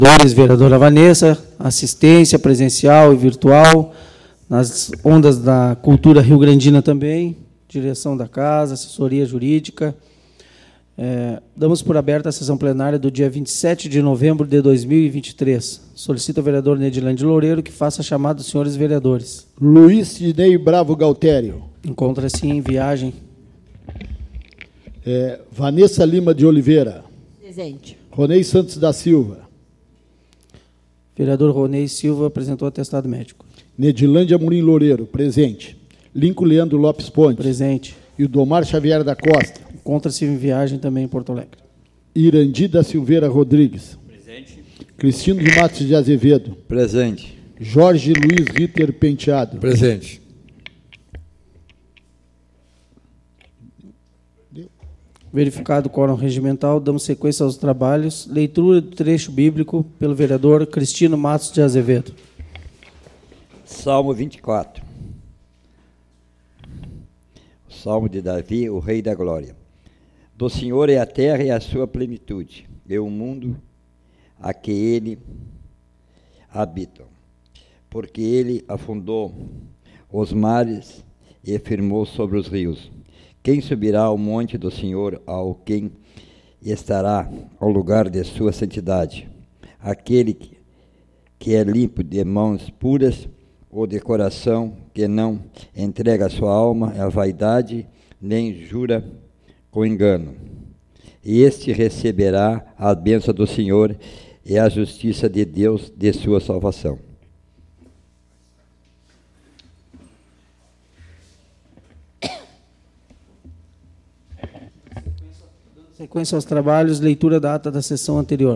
Vereadora Vanessa, assistência presencial e virtual, nas ondas da cultura rio-grandina também, direção da casa, assessoria jurídica. Damos por aberta a sessão plenária do dia 27 de novembro de 2023. Solicito ao vereador Nedilande Loureiro que faça a chamada dos senhores vereadores. Luiz Sidnei Bravo Galtério. Encontra-se em viagem. Vanessa Lima de Oliveira. Presente. Ronei Santos da Silva. Vereador Ronei Silva apresentou atestado médico. Nedilande Amorim Loureiro, presente. Lincoln Leandro Lopes Pontes. Presente. E o Domar Xavier da Costa. Encontra-se em viagem também em Porto Alegre. Irandi da Silveira Rodrigues. Presente. Cristino de Matos de Azevedo. Presente. Jorge Luiz Ritter Penteado. Presente. Verificado o quórum regimental, damos sequência aos trabalhos. Leitura do trecho bíblico pelo vereador Cristino Matos de Azevedo. Salmo 24. O Salmo de Davi, o Rei da Glória. Do Senhor é a terra e a sua plenitude, e o mundo a que ele habita. Porque ele afundou os mares e firmou sobre os rios. Quem subirá ao monte do Senhor, ao quem estará ao lugar de sua santidade? Aquele que é limpo de mãos puras, ou de coração, que não entrega a sua alma à vaidade, nem jura com engano. E este receberá a bênção do Senhor e a justiça de Deus de sua salvação. Sequência aos trabalhos, leitura da ata da sessão anterior.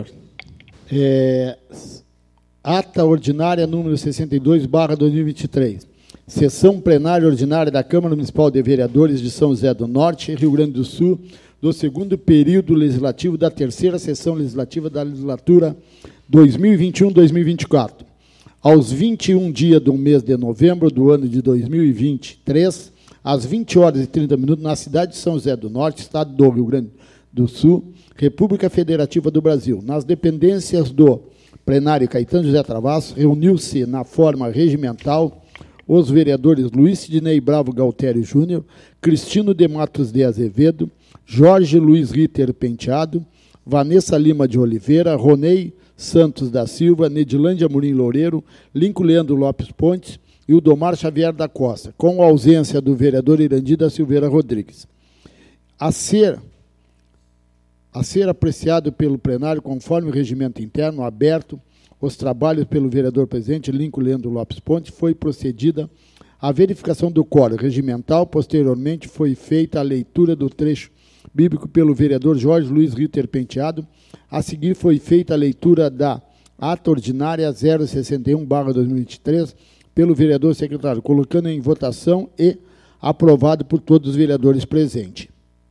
Ata ordinária número 62/2023. Sessão plenária ordinária da Câmara Municipal de Vereadores de São José do Norte, Rio Grande do Sul, do segundo período legislativo da terceira sessão legislativa da legislatura 2021-2024. Aos 21 dias do mês de novembro do ano de 2023, às 20 horas e 30 minutos, na cidade de São José do Norte, estado do Rio Grande do Sul, República Federativa do Brasil. Nas dependências do plenário Caetano José Travassos, reuniu-se na forma regimental os vereadores Luiz Sidnei Bravo Galtério Júnior, Cristino de Matos de Azevedo, Jorge Luiz Ritter Penteado, Vanessa Lima de Oliveira, Ronei Santos da Silva, Nedilande Amorim Loureiro, Lincoln Leandro Lopes Pontes e o Domar Xavier da Costa, com a ausência do vereador Irandi da Silveira Rodrigues. A ser apreciado pelo plenário, conforme o regimento interno aberto, os trabalhos pelo vereador presidente Lincoln Leandro Lopes Ponte, foi procedida a verificação do quórum regimental. Posteriormente, foi feita a leitura do trecho bíblico pelo vereador Jorge Luiz Ritter Penteado. A seguir, foi feita a leitura da ata ordinária 061/2023 pelo vereador secretário, colocando em votação e aprovado por todos os vereadores presentes.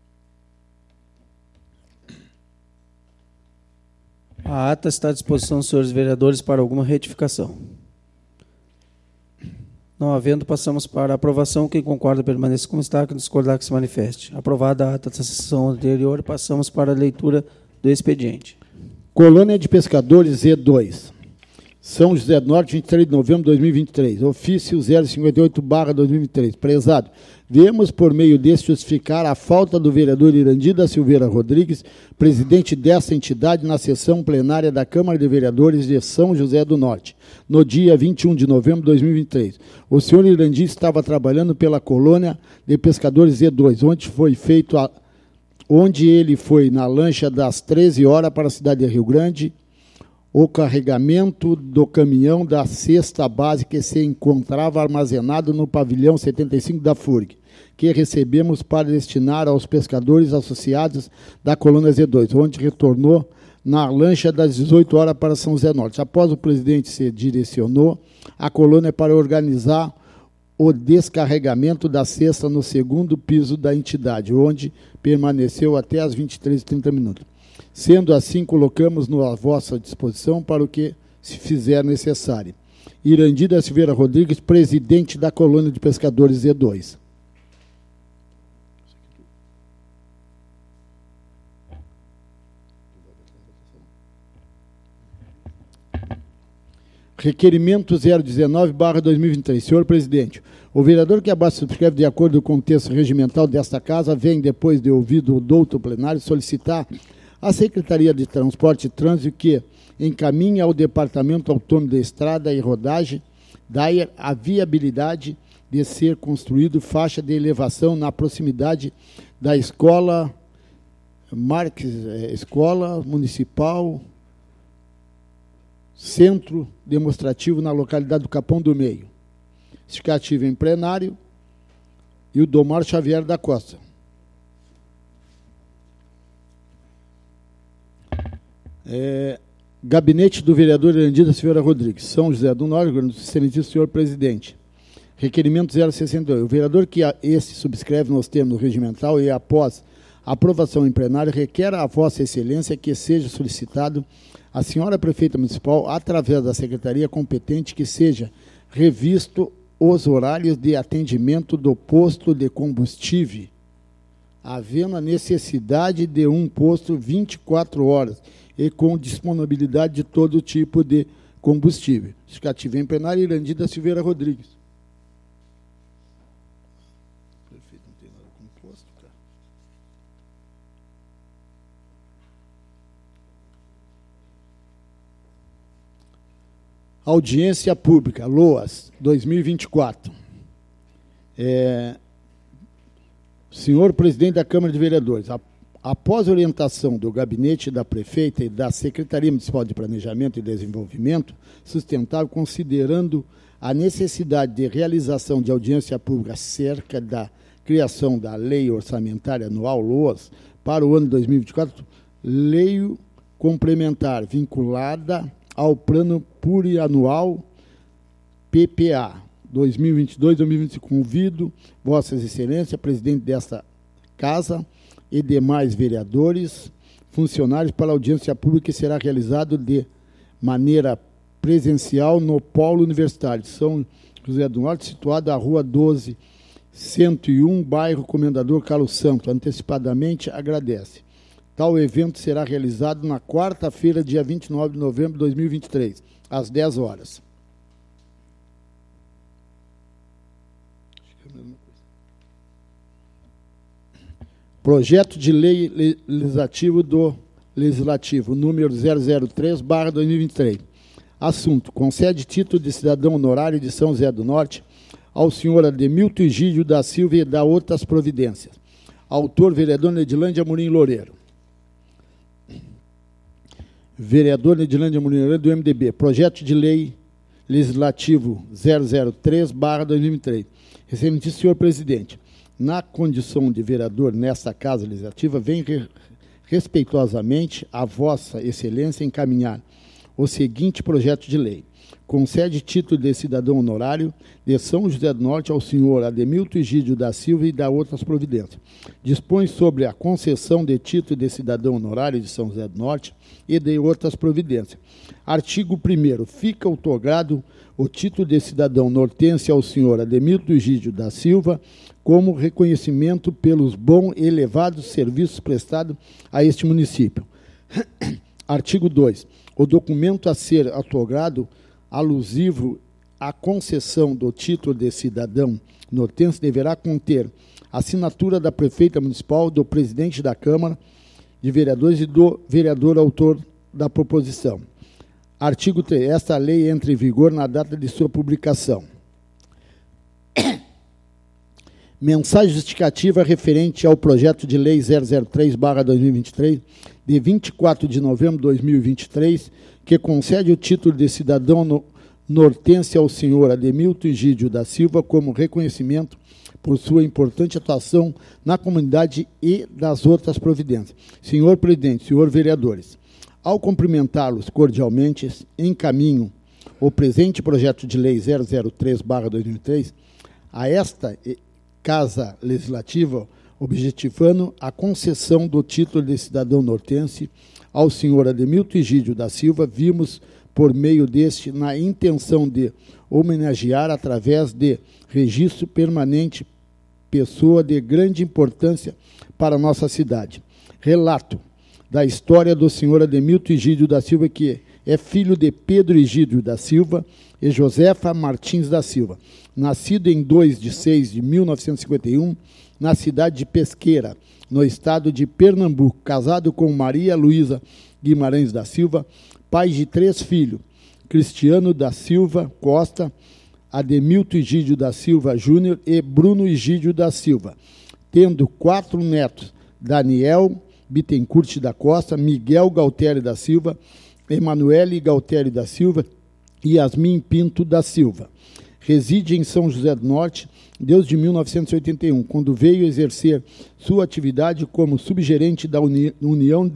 A ata está à disposição dos senhores vereadores para alguma retificação. Não havendo, passamos para a aprovação. Quem concorda, permaneça como está. Quem discordar, que se manifeste. Aprovada a ata da sessão anterior, passamos para a leitura do expediente. Colônia de Pescadores E2. São José do Norte, 23 de novembro de 2023. Ofício 058/2023. Prezado, viemos por meio deste justificar a falta do vereador Irandi da Silveira Rodrigues, presidente desta entidade, na sessão plenária da Câmara de Vereadores de São José do Norte, no dia 21 de novembro de 2023. O senhor Irandi estava trabalhando pela Colônia de Pescadores E2, onde ele foi na lancha das 13 horas para a cidade de Rio Grande, o carregamento do caminhão da cesta base que se encontrava armazenado no pavilhão 75 da FURG, que recebemos para destinar aos pescadores associados da Colônia Z2, onde retornou na lancha das 18 horas para São José Norte. Após o presidente se direcionou à colônia para organizar o descarregamento da cesta no segundo piso da entidade, onde permaneceu até às 23h30. Sendo assim, colocamos à vossa disposição para o que se fizer necessário. Irandi da Silveira Rodrigues, presidente da Colônia de Pescadores E2. Requerimento 019/2023. Senhor presidente, o vereador que abaixo subscreve de acordo com o texto regimental desta casa vem, depois de ouvido o douto plenário, solicitar à Secretaria de Transporte e Trânsito que encaminhe ao Departamento Autônomo de Estrada e Rodagem DAER a viabilidade de ser construído faixa de elevação na proximidade da Escola Escola Municipal Centro Demonstrativo na localidade do Capão do Meio. Justificativa em plenário e o Domar Xavier da Costa. Gabinete do vereador Erandida Silveira Rodrigues, São José do Norte, excelentíssimo senhor presidente. Requerimento 062. O vereador que esse subscreve nos termos regimental e após aprovação em plenário requer a vossa excelência que seja solicitado à senhora prefeita municipal, através da secretaria competente, que seja revisto os horários de atendimento do posto de combustível, havendo a necessidade de um posto 24 horas e com disponibilidade de todo tipo de combustível. Justificativa em plenário, Irandida Silveira Rodrigues. Prefeito, não tem nada com posto, cara. Audiência pública, LOAS, 2024. Senhor presidente da Câmara de Vereadores, após orientação do gabinete da prefeita e da Secretaria Municipal de Planejamento e Desenvolvimento Sustentável, considerando a necessidade de realização de audiência pública acerca da criação da Lei Orçamentária Anual, LOAS, para o ano 2024, lei complementar vinculada ao Plano Plurianual PPA 2022-2025. Convido vossas excelências, presidente desta casa e demais vereadores, funcionários para a audiência pública que será realizado de maneira presencial no Polo Universitário de São José do Norte, situado à Rua 12.101, bairro Comendador Carlos Santos. Antecipadamente agradece. Tal evento será realizado na quarta-feira, dia 29 de novembro de 2023, às 10 horas. Projeto de lei legislativo número 003/2023. Assunto: concede título de cidadão honorário de São José do Norte ao senhor Ademilton Egídio da Silva e dá outras providências. Autor: vereador Nedilândia Amorim Loureiro. Vereador Nedilândia Amorim Loureiro, do MDB. Projeto de lei legislativo 003/2023. Excelentíssimo senhor presidente, na condição de vereador nesta Casa Legislativa, venho respeitosamente a vossa excelência encaminhar o seguinte projeto de lei. Concede título de cidadão honorário de São José do Norte ao senhor Ademilton Egídio da Silva e dá outras providências. Dispõe sobre a concessão de título de cidadão honorário de São José do Norte e de outras providências. Artigo 1º. Fica outorgado o título de cidadão nortense ao senhor Ademilton Egídio da Silva como reconhecimento pelos bons e elevados serviços prestados a este município. Artigo 2. O documento a ser outorgado alusivo à concessão do título de cidadão nortense deverá conter assinatura da prefeita municipal, do presidente da Câmara de Vereadores e do vereador autor da proposição. Artigo 3. Esta lei entra em vigor na data de sua publicação. Mensagem justificativa referente ao projeto de lei 003/2023, de 24 de novembro de 2023, que concede o título de cidadão nortense ao senhor Ademilton Egídio da Silva como reconhecimento por sua importante atuação na comunidade e das outras providências. Senhor presidente, senhor vereadores, ao cumprimentá-los cordialmente, encaminho o presente projeto de lei 003/2023 a esta Casa Legislativa, objetivando a concessão do título de cidadão nortense ao senhor Ademilton Egídio da Silva. Vimos, por meio deste, na intenção de homenagear, através de registro permanente, pessoa de grande importância para a nossa cidade. Relato da história do senhor Ademilton Egídio da Silva, que É filho de Pedro Egídio da Silva e Josefa Martins da Silva. Nascido em 2 de 6 de 1951, na cidade de Pesqueira, no estado de Pernambuco. Casado com Maria Luísa Guimarães da Silva, pai de 3 filhos. Cristiano da Silva Costa, Ademilton Egídio da Silva Júnior e Bruno Egídio da Silva, tendo 4 netos: Daniel Bittencourt da Costa, Miguel Galtério da Silva, Emanuele Galtério da Silva e Yasmin Pinto da Silva. Reside em São José do Norte desde 1981, quando veio exercer sua atividade como subgerente da União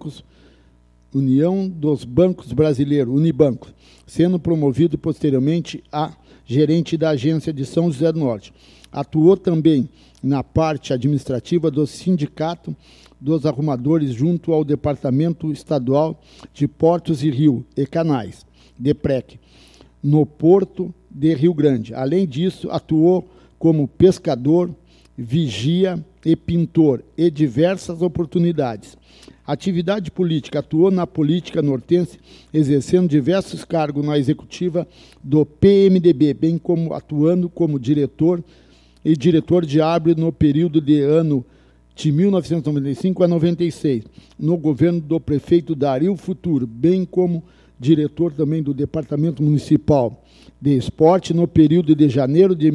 dos Bancos Brasileiros, Unibanco, sendo promovido posteriormente a gerente da agência de São José do Norte. Atuou também na parte administrativa do Sindicato dos Arrumadores junto ao Departamento Estadual de Portos e Rio e Canais, DEPREC, no Porto de Rio Grande. Além disso, atuou como pescador, vigia e pintor em diversas oportunidades. Atividade política: atuou na política nortense, exercendo diversos cargos na executiva do PMDB, bem como atuando como diretor e diretor de árbitro no período de ano de 1995 a 96, no governo do prefeito Dario Futuro, bem como diretor também do Departamento Municipal de Esporte no período de janeiro de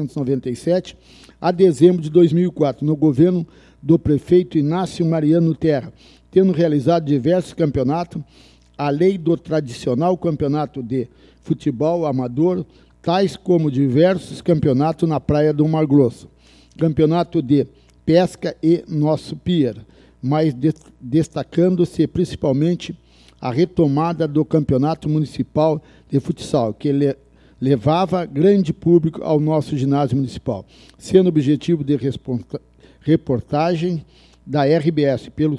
1997 a dezembro de 2004, no governo do prefeito Inácio Mariano Terra, tendo realizado diversos campeonatos, além do tradicional campeonato de futebol amador, tais como diversos campeonatos na Praia do Mar Grosso, campeonato de pesca e nosso pier, mas destacando-se principalmente a retomada do campeonato municipal de futsal, que levava grande público ao nosso ginásio municipal, sendo objetivo de reportagem da RBS pelo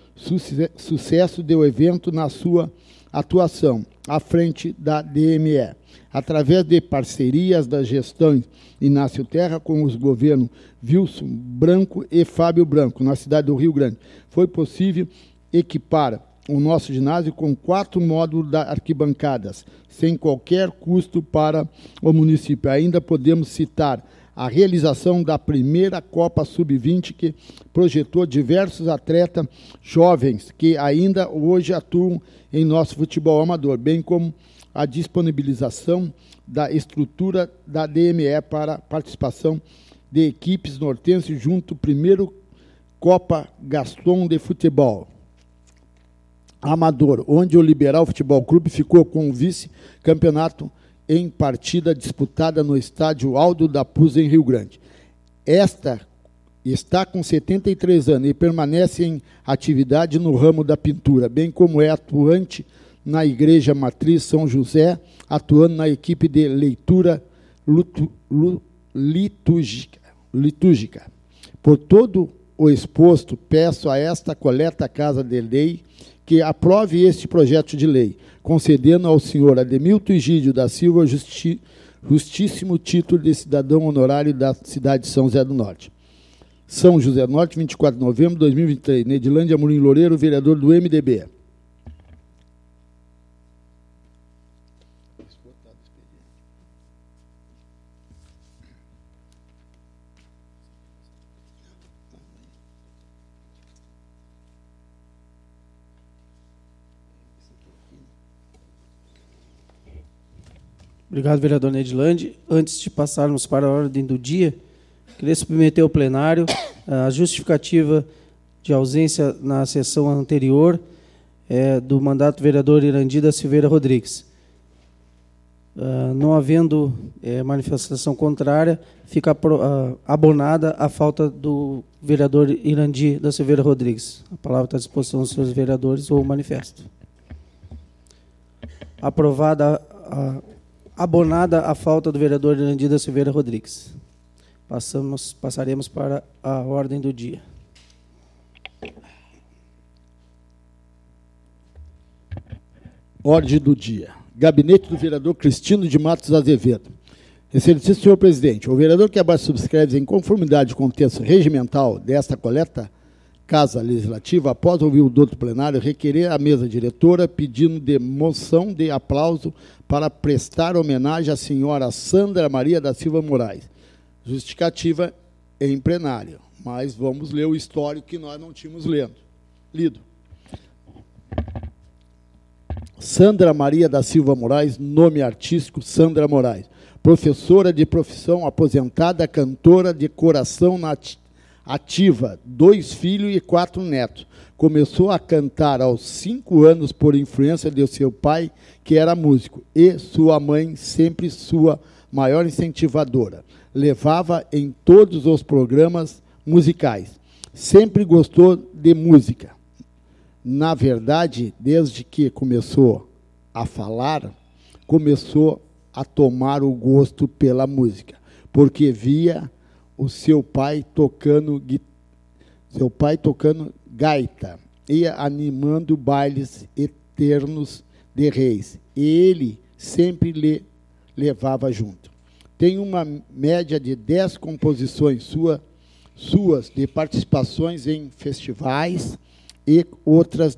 sucesso do evento na sua atuação à frente da DME, através de parcerias das gestões Inácio Terra com os governos Wilson Branco e Fábio Branco, na cidade do Rio Grande. Foi possível equipar o nosso ginásio com 4 módulos de arquibancadas, sem qualquer custo para o município. Ainda podemos citar a realização da primeira Copa Sub-20, que projetou diversos atletas jovens que ainda hoje atuam em nosso futebol amador, bem como a disponibilização da estrutura da DME para participação de equipes nortenses junto ao primeiro Copa Gaston de Futebol Amador, onde o Liberal Futebol Clube ficou com o vice-campeonato em partida disputada no estádio Aldo da Puz, em Rio Grande. Esta está com 73 anos e permanece em atividade no ramo da pintura, bem como é atuante na Igreja Matriz São José, atuando na equipe de leitura litúrgica. Por todo o exposto, peço a esta coleta Casa de Lei que aprove este projeto de lei, concedendo ao senhor Ademilton Egídio da Silva justíssimo título de cidadão honorário da cidade de São José do Norte. São José do Norte, 24 de novembro de 2023. Nedilândia Amorim Loureiro, vereador do MDB. Obrigado, vereador Nedilande. Antes de passarmos para a ordem do dia, queria submeter ao plenário a justificativa de ausência na sessão anterior do mandato do vereador Irandi da Silveira Rodrigues. Não havendo manifestação contrária, fica abonada a falta do vereador Irandi da Silveira Rodrigues. A palavra está à disposição dos senhores vereadores ou o manifesto. Abonada a falta do vereador Irandi da Silveira Rodrigues. Passaremos para a ordem do dia. Ordem do dia. Gabinete do vereador Cristino de Matos Azevedo. Excelentíssimo senhor presidente, o vereador que abaixo subscreve, em conformidade com o texto regimental desta coleta, Casa Legislativa, após ouvir o douto plenário, requerer à mesa diretora pedindo de moção de aplauso para prestar homenagem à senhora Sandra Maria da Silva Moraes. Justificativa em plenário, mas vamos ler o histórico que nós não tínhamos lido. Sandra Maria da Silva Moraes, nome artístico Sandra Moraes, professora de profissão, aposentada, cantora de coração ativa, 2 filhos e 4 netos. Começou a cantar aos 5 anos por influência de seu pai, que era músico, e sua mãe, sempre sua maior incentivadora. Levava em todos os programas musicais. Sempre gostou de música. Na verdade, desde que começou a falar, começou a tomar o gosto pela música, porque via o seu pai tocando gaita e animando bailes eternos de reis. E ele sempre lhe levava junto. Tem uma média de 10 composições suas de participações em festivais e outras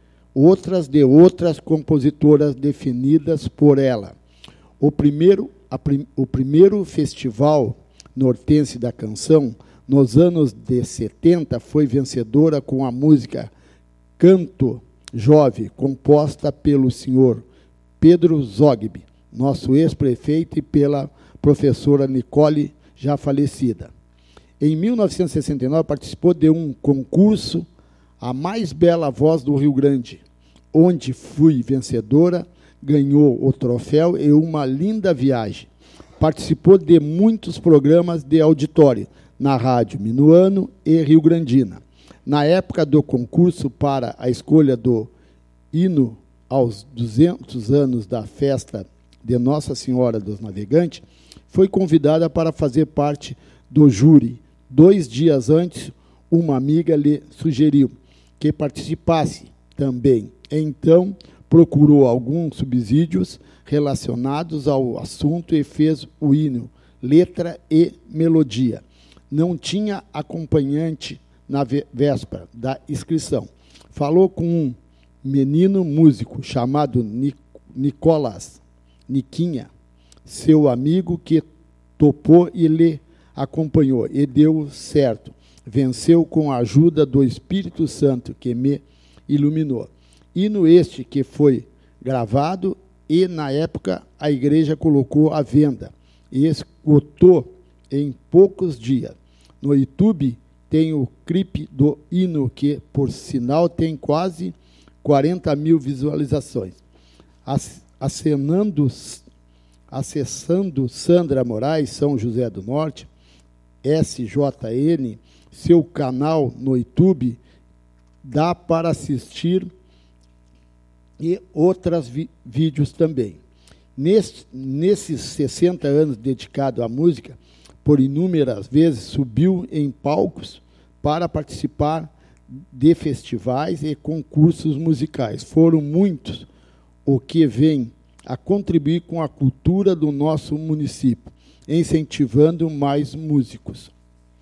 compositoras definidas por ela. O primeiro festival nortense da canção, nos anos de 70, foi vencedora com a música Canto Jovem, composta pelo senhor Pedro Zogby, nosso ex-prefeito, e pela professora Nicole, já falecida. Em 1969, participou de um concurso, A Mais Bela Voz do Rio Grande, onde fui vencedora, ganhou o troféu e uma linda viagem. Participou de muitos programas de auditório, na Rádio Minuano e Rio Grandina. Na época do concurso para a escolha do hino aos 200 anos da festa de Nossa Senhora dos Navegantes, foi convidada para fazer parte do júri. 2 dias antes, uma amiga lhe sugeriu que participasse também. Então, procurou alguns subsídios relacionados ao assunto e fez o hino, letra e melodia. Não tinha acompanhante na véspera da inscrição. Falou com um menino músico chamado Nicolas, Niquinha, seu amigo, que topou e lhe acompanhou, e deu certo. Venceu com a ajuda do Espírito Santo, que me iluminou. Hino este que foi gravado e, na época, a igreja colocou à venda e esgotou em poucos dias. No YouTube tem o clipe do hino, que, por sinal, tem quase 40 mil visualizações. Acessando Sandra Moraes, São José do Norte, SJN, seu canal no YouTube, dá para assistir e outros vídeos também. Nesses 60 anos dedicado à música, por inúmeras vezes subiu em palcos para participar de festivais e concursos musicais. Foram muitos o que vem a contribuir com a cultura do nosso município, incentivando mais músicos.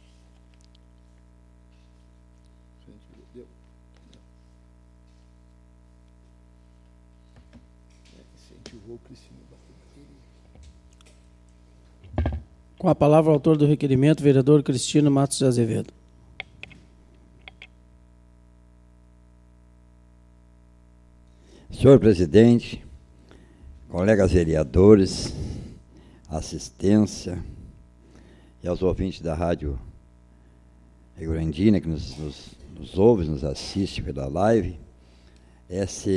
Com a palavra, o autor do requerimento, vereador Cristino Matos de Azevedo. Senhor presidente, colegas vereadores, assistência e aos ouvintes da Rádio Rio Grandina, que nos ouve, nos assiste pela live, essa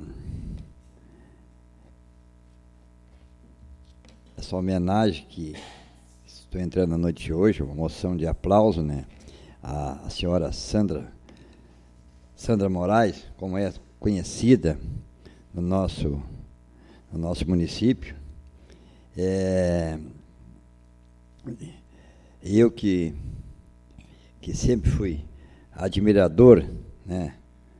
homenagem que estou entrando na noite de hoje, uma moção de aplauso, né, à senhora Sandra Moraes, como é conhecida no nosso município. Eu que sempre fui admirador, né,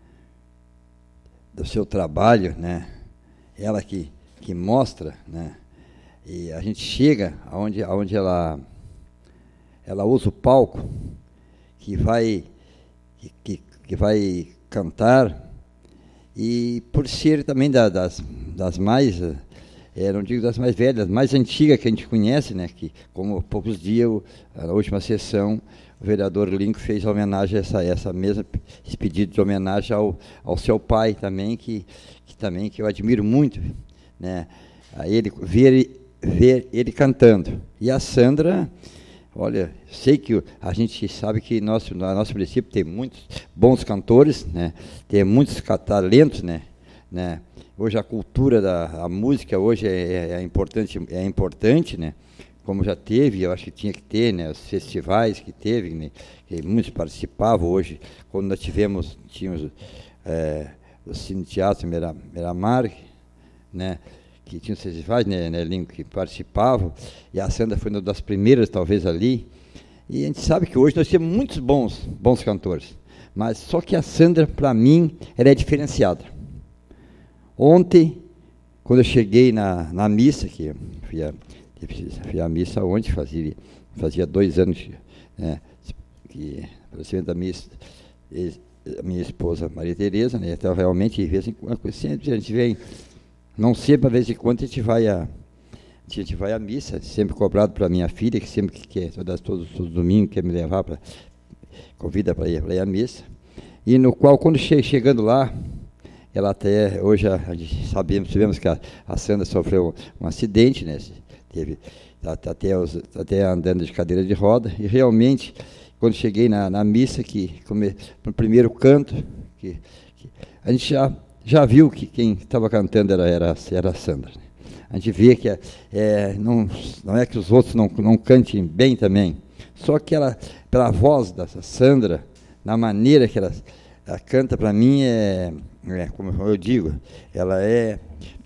do seu trabalho, né, ela que mostra, né, e a gente chega aonde ela usa o palco, que vai que vai cantar, e por ser também das mais, não digo das mais velhas, mais antigas que a gente conhece, né, que como há poucos dias, na última sessão, o vereador Lincoln fez homenagem a esse pedido de homenagem ao seu pai também, que eu admiro muito, né, a ele, ver ele cantando. E a Sandra, olha, sei que a gente sabe que nosso município tem muitos bons cantores, né, tem muitos talentos, né. Hoje a cultura da música hoje é importante, né, como já teve, eu acho que tinha que ter, né, os festivais que teve, né, que muitos participavam hoje, quando nós tínhamos o Cine Teatro Miramar, né, que tinha os festivais, né, que participavam, e a Sandra foi uma das primeiras, talvez, ali, e a gente sabe que hoje nós temos muitos bons cantores, mas só que a Sandra, para mim, ela é diferenciada. Ontem, quando eu cheguei na missa, que eu fui à missa ontem, fazia 2 anos, né, que o da missa, a minha esposa Maria Tereza, né, então realmente, de vez em quando, sempre a gente vem, não sempre, a vez em quando a gente vai à missa, sempre cobrado para minha filha, que sempre quer, todos os domingos, quer me levar, convida para ir à missa, e no qual, quando chegando lá, ela até, hoje a gente sabemos que a Sandra sofreu um acidente, né, teve até andando de cadeira de roda, e realmente, quando cheguei na missa, no primeiro canto, que a gente já viu que quem estava cantando era a Sandra. Né? A gente vê que não é que os outros não cantem bem também, só que ela, pela voz da Sandra, na maneira que ela canta, para mim, como eu digo, ela é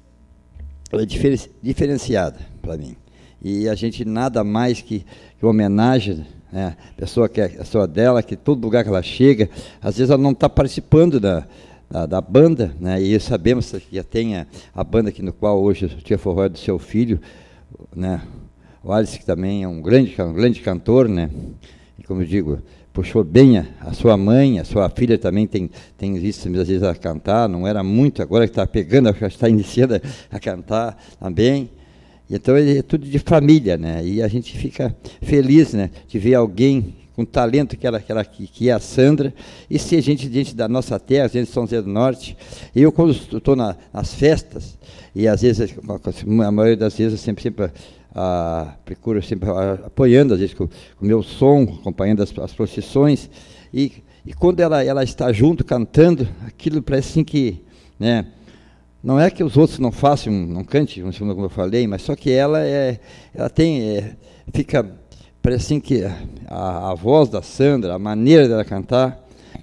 diferenciada para mim. E a gente nada mais que homenagem, né, a pessoa dela, que todo lugar que ela chega, às vezes ela não está participando da banda, né, e sabemos que já tem a banda aqui no qual hoje o Tia Forró é do seu filho, né, o Alice, que também é um grande cantor, né, e como eu digo, puxou bem a sua mãe, a sua filha também tem visto às vezes a cantar, não era muito, agora que está pegando, já está iniciando a cantar também. Então é tudo de família, né? E a gente fica feliz, né, de ver alguém com talento que é a Sandra, e ser gente diante da nossa terra, gente de São José do Norte. Eu, quando estou nas festas, e às vezes, a maioria das vezes, eu sempre procuro sempre apoiando, às vezes, com o meu som, acompanhando as procissões, e quando ela está junto, cantando, aquilo parece assim que, né, não é que os outros não façam, não cantem, como eu falei, mas só que ela parece assim que a voz da Sandra, a maneira dela cantar,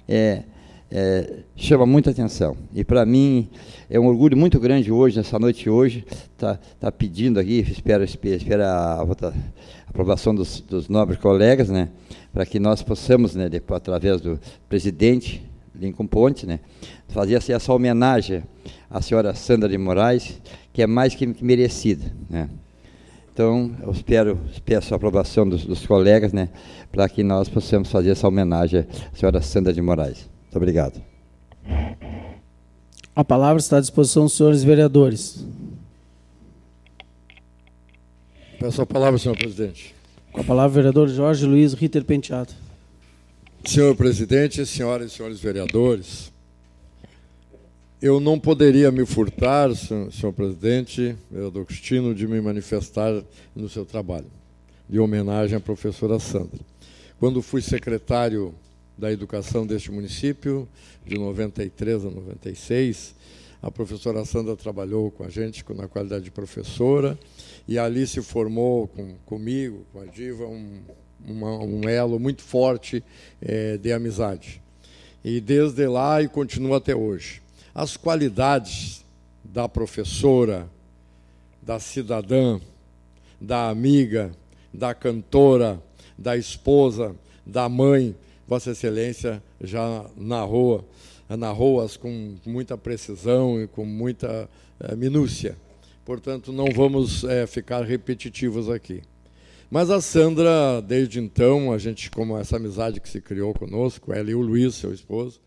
chama muita atenção. E para mim é um orgulho muito grande hoje, nessa noite hoje, tá pedindo aqui, espero a aprovação dos nobres colegas, né, para que nós possamos, né, depois, através do presidente Lincoln Pontes, né, fazer essa homenagem à senhora Sandra de Moraes, que é mais que merecida, né. Então, eu peço a aprovação dos colegas, né, para que nós possamos fazer essa homenagem à senhora Sandra de Moraes. Muito obrigado. A palavra está à disposição dos senhores vereadores. Peço a palavra, senhor presidente. Com a palavra, o vereador Jorge Luiz Ritter Penteado. Senhor presidente, senhoras e senhores vereadores, eu não poderia me furtar, senhor presidente, vereador Cristino, de me manifestar no seu trabalho, de homenagem à professora Sandra. Quando fui secretário da Educação deste município, de 93 a 96, a professora Sandra trabalhou com a gente na qualidade de professora, e ali se formou comigo, com a Diva, um elo muito forte de amizade. E desde lá e continua até hoje. As qualidades da professora, da cidadã, da amiga, da cantora, da esposa, da mãe, Vossa Excelência já narrou-as com muita precisão e com muita minúcia. Portanto, não vamos ficar repetitivos aqui. Mas a Sandra, desde então, a gente, como essa amizade que se criou conosco, ela e o Luiz, seu esposo,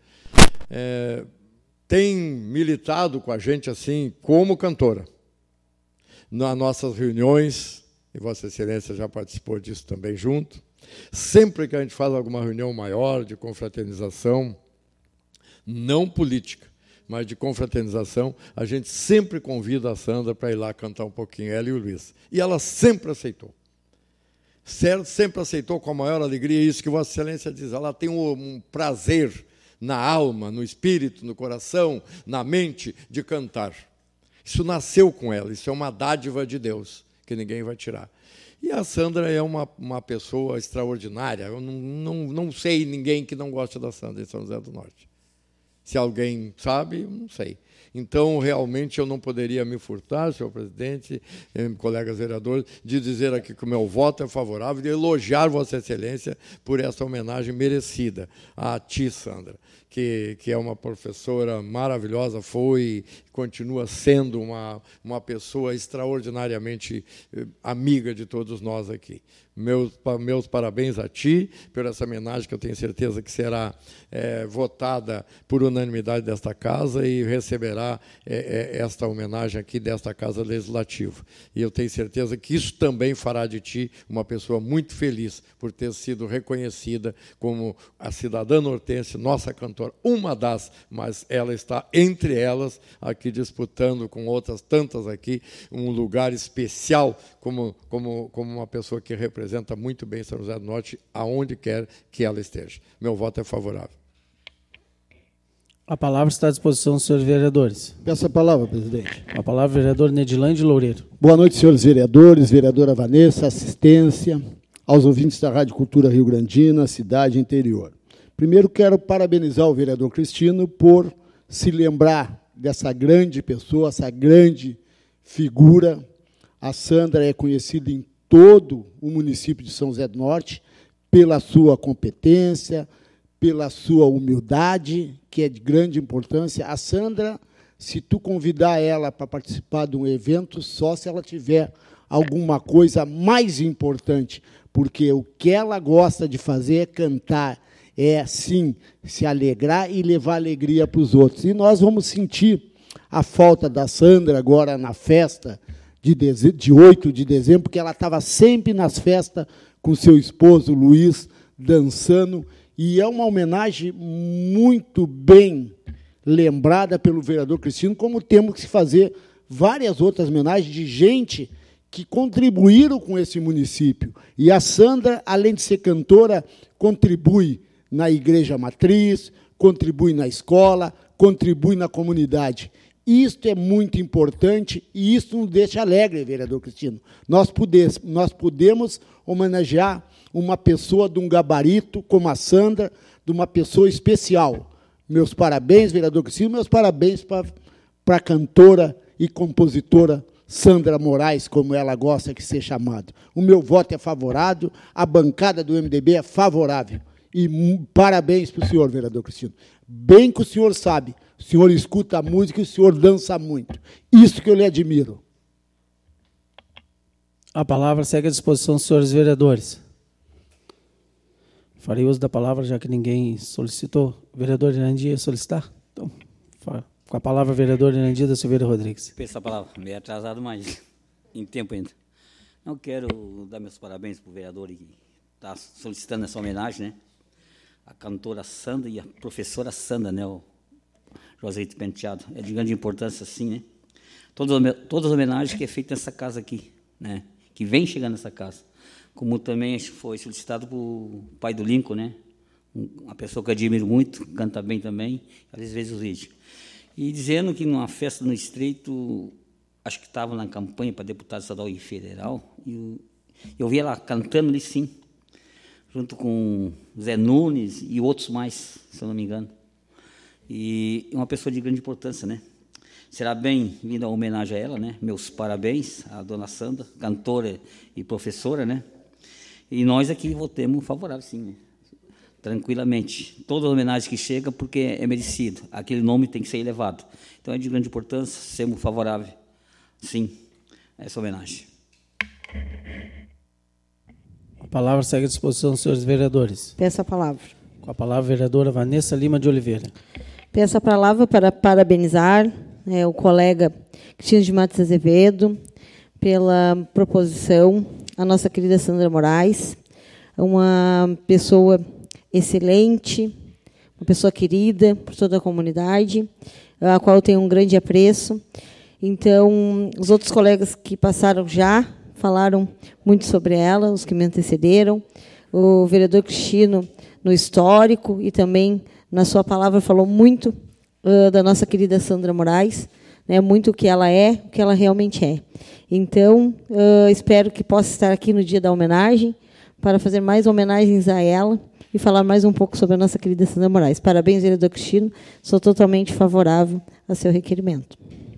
tem militado com a gente assim como cantora. Nas nossas reuniões, e Vossa Excelência já participou disso também junto, sempre que a gente faz alguma reunião maior de confraternização, não política, mas de confraternização, a gente sempre convida a Sandra para ir lá cantar um pouquinho, ela e o Luiz. E ela sempre aceitou. Sempre aceitou com a maior alegria isso que Vossa Excelência diz. Ela tem um prazer na alma, no espírito, no coração, na mente, de cantar. Isso nasceu com ela, isso é uma dádiva de Deus, que ninguém vai tirar. E a Sandra é uma pessoa extraordinária. Eu não sei ninguém que não goste da Sandra em São José do Norte. Se alguém sabe, eu não sei. Então, realmente, eu não poderia me furtar, senhor presidente, colegas vereadores, de dizer aqui que o meu voto é favorável, de elogiar Vossa Excelência por essa homenagem merecida a ti, Sandra, que é uma professora maravilhosa, foi e continua sendo uma pessoa extraordinariamente amiga de todos nós aqui. Meus parabéns a ti por essa homenagem, que eu tenho certeza que será votada por unanimidade desta casa e receberá esta homenagem aqui desta Casa Legislativa. E eu tenho certeza que isso também fará de ti uma pessoa muito feliz por ter sido reconhecida como a cidadã nortense, nossa cantora, uma das, mas ela está entre elas, aqui disputando com outras tantas aqui, um lugar especial como uma pessoa que representa muito bem São José do Norte, aonde quer que ela esteja. Meu voto é favorável. A palavra está à disposição dos senhores vereadores. Peço a palavra, presidente. A palavra, vereador Nedilande Loureiro. Boa noite, senhores vereadores, vereadora Vanessa, assistência, aos ouvintes da Rádio Cultura Rio Grandina, cidade interior. Primeiro, quero parabenizar o vereador Cristino por se lembrar dessa grande pessoa, essa grande figura. A Sandra é conhecida em todo o município de São José do Norte pela sua competência, pela sua humildade, que é de grande importância. A Sandra, se tu convidar ela para participar de um evento, só se ela tiver alguma coisa mais importante, porque o que ela gosta de fazer é cantar, é, sim, se alegrar e levar alegria para os outros. E nós vamos sentir a falta da Sandra agora na festa de 8 de dezembro, porque ela estava sempre nas festas com seu esposo, Luiz, dançando, e é uma homenagem muito bem lembrada pelo vereador Cristino, como temos que fazer várias outras homenagens de gente que contribuíram com esse município. E a Sandra, além de ser cantora, contribui na igreja matriz, contribui na escola, contribui na comunidade. Isto é muito importante e isso nos deixa alegre, vereador Cristino. Nós podemos homenagear uma pessoa de um gabarito como a Sandra, de uma pessoa especial. Meus parabéns, vereador Cristino, meus parabéns para a cantora e compositora Sandra Moraes, como ela gosta de ser chamada. O meu voto é favorável, a bancada do MDB é favorável. E parabéns para o senhor, vereador Cristino. Bem que o senhor sabe, o senhor escuta a música e o senhor dança muito. Isso que eu lhe admiro. A palavra segue à disposição dos senhores vereadores. Farei uso da palavra, já que ninguém solicitou. O vereador Irandia ia solicitar? Então, com a palavra, vereador Irandia da Silveira Rodrigues. Peço a palavra, meio atrasado, mas em tempo ainda. Não quero dar meus parabéns para o vereador que está solicitando essa homenagem, né? A cantora Sandra e a professora Sandra, né? O Joseito Penteado. É de grande importância, sim, né? Todas as homenagens que é feita nessa casa aqui, né? Que vem chegando nessa casa. Como também foi solicitado por pai do Lincoln, né? Uma pessoa que eu admiro muito, canta bem também, às vezes vejo os vídeos. E dizendo que numa festa no Estreito, acho que estava na campanha para deputado estadual e federal, e eu vi ela cantando ali, sim, junto com Zé Nunes e outros mais, se eu não me engano. E uma pessoa de grande importância, né? Será bem-vinda a homenagem a ela, né? Meus parabéns à dona Sandra, cantora e professora, né? E nós aqui votemos favorável, sim, né? Tranquilamente. Toda homenagem que chega, porque é merecido. Aquele nome tem que ser elevado. Então, é de grande importância, sermos favoráveis, sim, a essa homenagem. palavra segue à disposição dos senhores vereadores. Peço a palavra. Com a palavra, a vereadora Vanessa Lima de Oliveira. Peço a palavra para parabenizar o colega Cristino de Matos Azevedo pela proposição, a nossa querida Sandra Moraes, uma pessoa excelente, uma pessoa querida por toda a comunidade, a qual eu tenho um grande apreço. Então, os outros colegas que passaram já falaram muito sobre ela, os que me antecederam. O vereador Cristino, no histórico, e também, na sua palavra, falou muito da nossa querida Sandra Moraes, né, muito o que ela é, o que ela realmente é. Então, espero que possa estar aqui no dia da homenagem, para fazer mais homenagens a ela e falar mais um pouco sobre a nossa querida Sandra Moraes. Parabéns, vereador Cristino. Sou totalmente favorável a seu requerimento.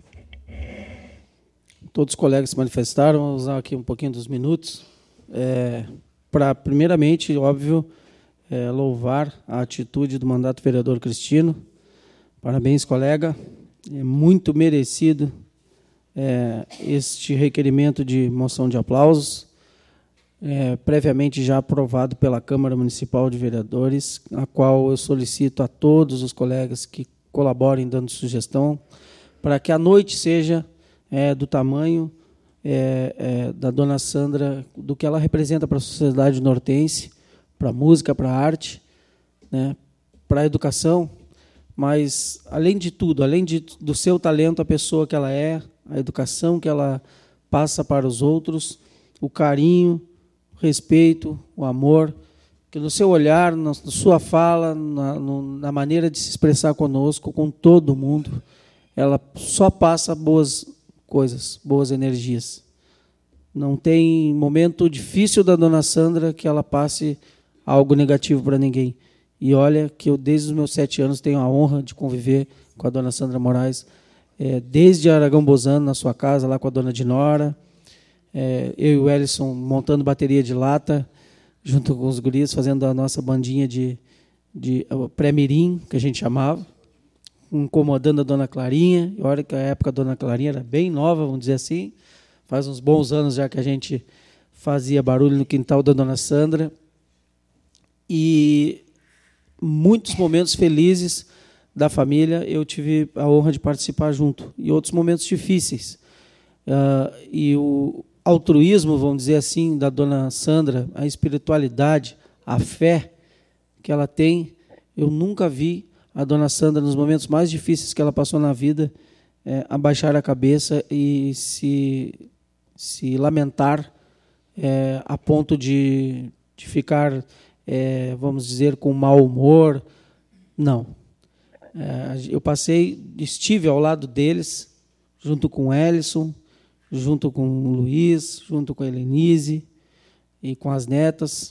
Todos os colegas se manifestaram, vou usar aqui um pouquinho dos minutos, para, primeiramente, óbvio, louvar a atitude do mandato vereador Cristino. Parabéns, colega. É muito merecido este requerimento de moção de aplausos, previamente já aprovado pela Câmara Municipal de Vereadores, a qual eu solicito a todos os colegas que colaborem dando sugestão, para que a noite seja do tamanho da dona Sandra, do que ela representa para a sociedade nortense, para a música, para a arte, né, para a educação, mas, além de tudo, além do seu talento, a pessoa que ela é, a educação que ela passa para os outros, o carinho, o respeito, o amor, que no seu olhar, na sua fala, na maneira de se expressar conosco, com todo mundo, ela só passa boas coisas, boas energias. Não tem momento difícil da dona Sandra que ela passe algo negativo para ninguém. E olha que eu, desde os meus 7 anos, tenho a honra de conviver com a dona Sandra Moraes, desde Aragão Bozano, na sua casa, lá com a dona Dinora, eu e o Ellison montando bateria de lata, junto com os guris, fazendo a nossa bandinha de pré-mirim, que a gente chamava, incomodando a dona Clarinha. E olha que a época a dona Clarinha era bem nova, vamos dizer assim, faz uns bons anos já que a gente fazia barulho no quintal da dona Sandra. E muitos momentos felizes da família eu tive a honra de participar junto, e outros momentos difíceis. E o altruísmo, vamos dizer assim, da dona Sandra, a espiritualidade, a fé que ela tem, eu nunca vi a dona Sandra, nos momentos mais difíceis que ela passou na vida, abaixar a cabeça e se lamentar a ponto de ficar, vamos dizer, com mau humor. Não. Eu estive ao lado deles, junto com o Ellison, junto com o Luiz, junto com a Helenise e com as netas,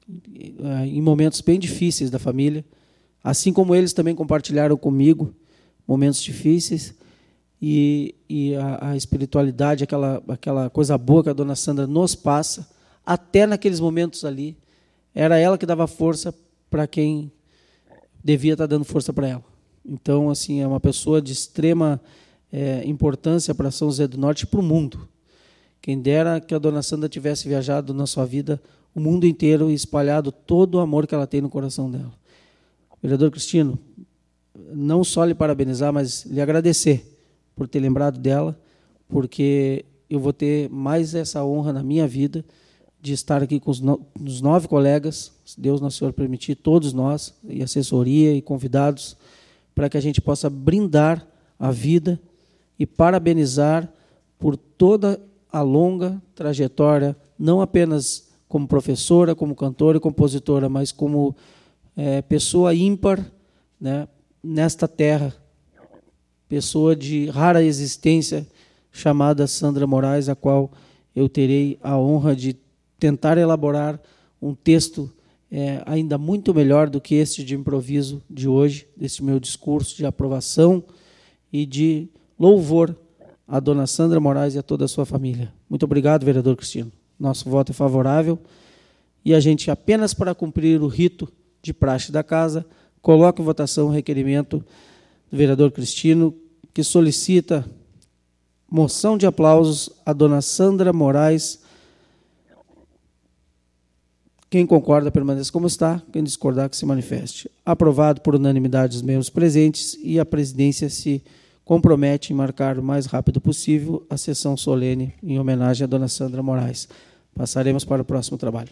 em momentos bem difíceis da família, assim como eles também compartilharam comigo momentos difíceis, e a espiritualidade, aquela coisa boa que a dona Sandra nos passa, até naqueles momentos ali, era ela que dava força para quem devia estar dando força para ela. Então, assim, é uma pessoa de extrema importância para São José do Norte e para o mundo. Quem dera que a dona Sandra tivesse viajado na sua vida o mundo inteiro e espalhado todo o amor que ela tem no coração dela. Vereador Cristino, não só lhe parabenizar, mas lhe agradecer por ter lembrado dela, porque eu vou ter mais essa honra na minha vida de estar aqui com os 9 colegas, se Deus Nosso Senhor permitir, todos nós, e assessoria e convidados, para que a gente possa brindar a vida e parabenizar por toda a longa trajetória, não apenas como professora, como cantora e compositora, mas como pessoa ímpar, né, nesta terra, pessoa de rara existência, chamada Sandra Moraes, a qual eu terei a honra de tentar elaborar um texto ainda muito melhor do que este de improviso de hoje, desse meu discurso de aprovação e de louvor à dona Sandra Moraes e a toda a sua família. Muito obrigado, vereador Cristino. Nosso voto é favorável, e a gente, apenas para cumprir o rito de praxe da casa, coloca em votação o requerimento do vereador Cristino, que solicita moção de aplausos à dona Sandra Moraes Quem concorda, permaneça como está. Quem discordar, que se manifeste. Aprovado por unanimidade dos membros presentes e a presidência se compromete em marcar o mais rápido possível a sessão solene em homenagem à dona Sandra Moraes. Passaremos para o próximo trabalho.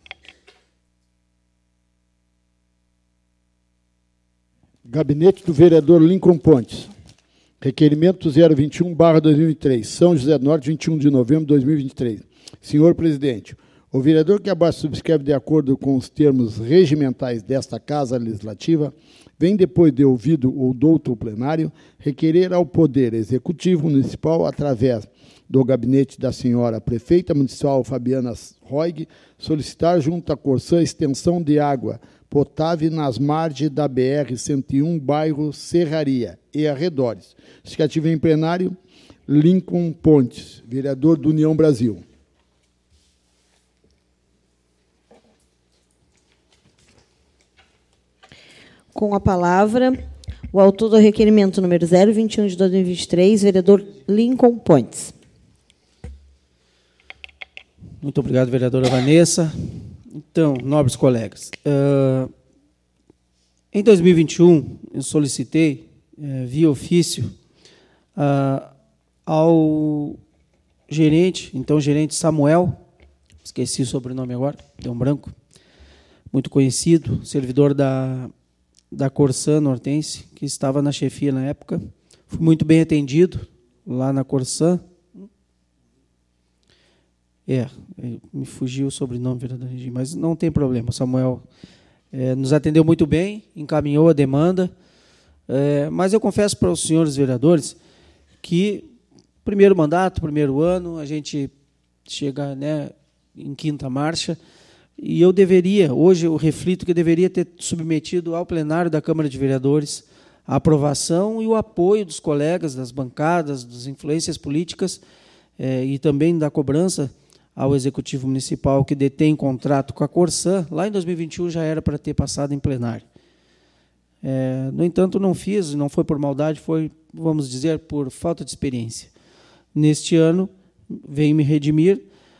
Gabinete do vereador Lincoln Pontes. Requerimento 021/2023, São José do Norte, 21 de novembro de 2023. Senhor presidente, o vereador que abaixo subscreve de acordo com os termos regimentais desta Casa Legislativa, vem, depois de ouvido o douto plenário, requerer ao Poder Executivo Municipal, através do gabinete da senhora prefeita municipal Fabiana Roig, solicitar junto à Corsã extensão de água potável nas margens da BR-101, bairro Serraria e arredores. Justificativa em plenário, Lincoln Pontes, vereador do União Brasil. Com a palavra, o autor do requerimento número 021 de 2023, vereador Lincoln Pontes. Muito obrigado, vereadora Vanessa. Então, nobres colegas, em 2021, eu solicitei, via ofício, ao gerente, então gerente Samuel, esqueci o sobrenome agora, deu um branco, muito conhecido, servidor da Corsã Nortense, que estava na chefia na época. Fui muito bem atendido lá na Corsã. Me fugiu o sobrenome, vereador Regi, mas não tem problema. O Samuel nos atendeu muito bem, encaminhou a demanda, mas eu confesso para os senhores vereadores que, primeiro mandato, primeiro ano, a gente chega, né, em quinta marcha, e eu deveria, hoje eu reflito que eu deveria ter submetido ao plenário da Câmara de Vereadores a aprovação e o apoio dos colegas, das bancadas, das influências políticas e também da cobrança ao Executivo Municipal que detém contrato com a Corsã. Lá em 2021 já era para ter passado em plenário. No entanto, não fiz, não foi por maldade, foi, vamos dizer, por falta de experiência. Neste ano, venho me redimir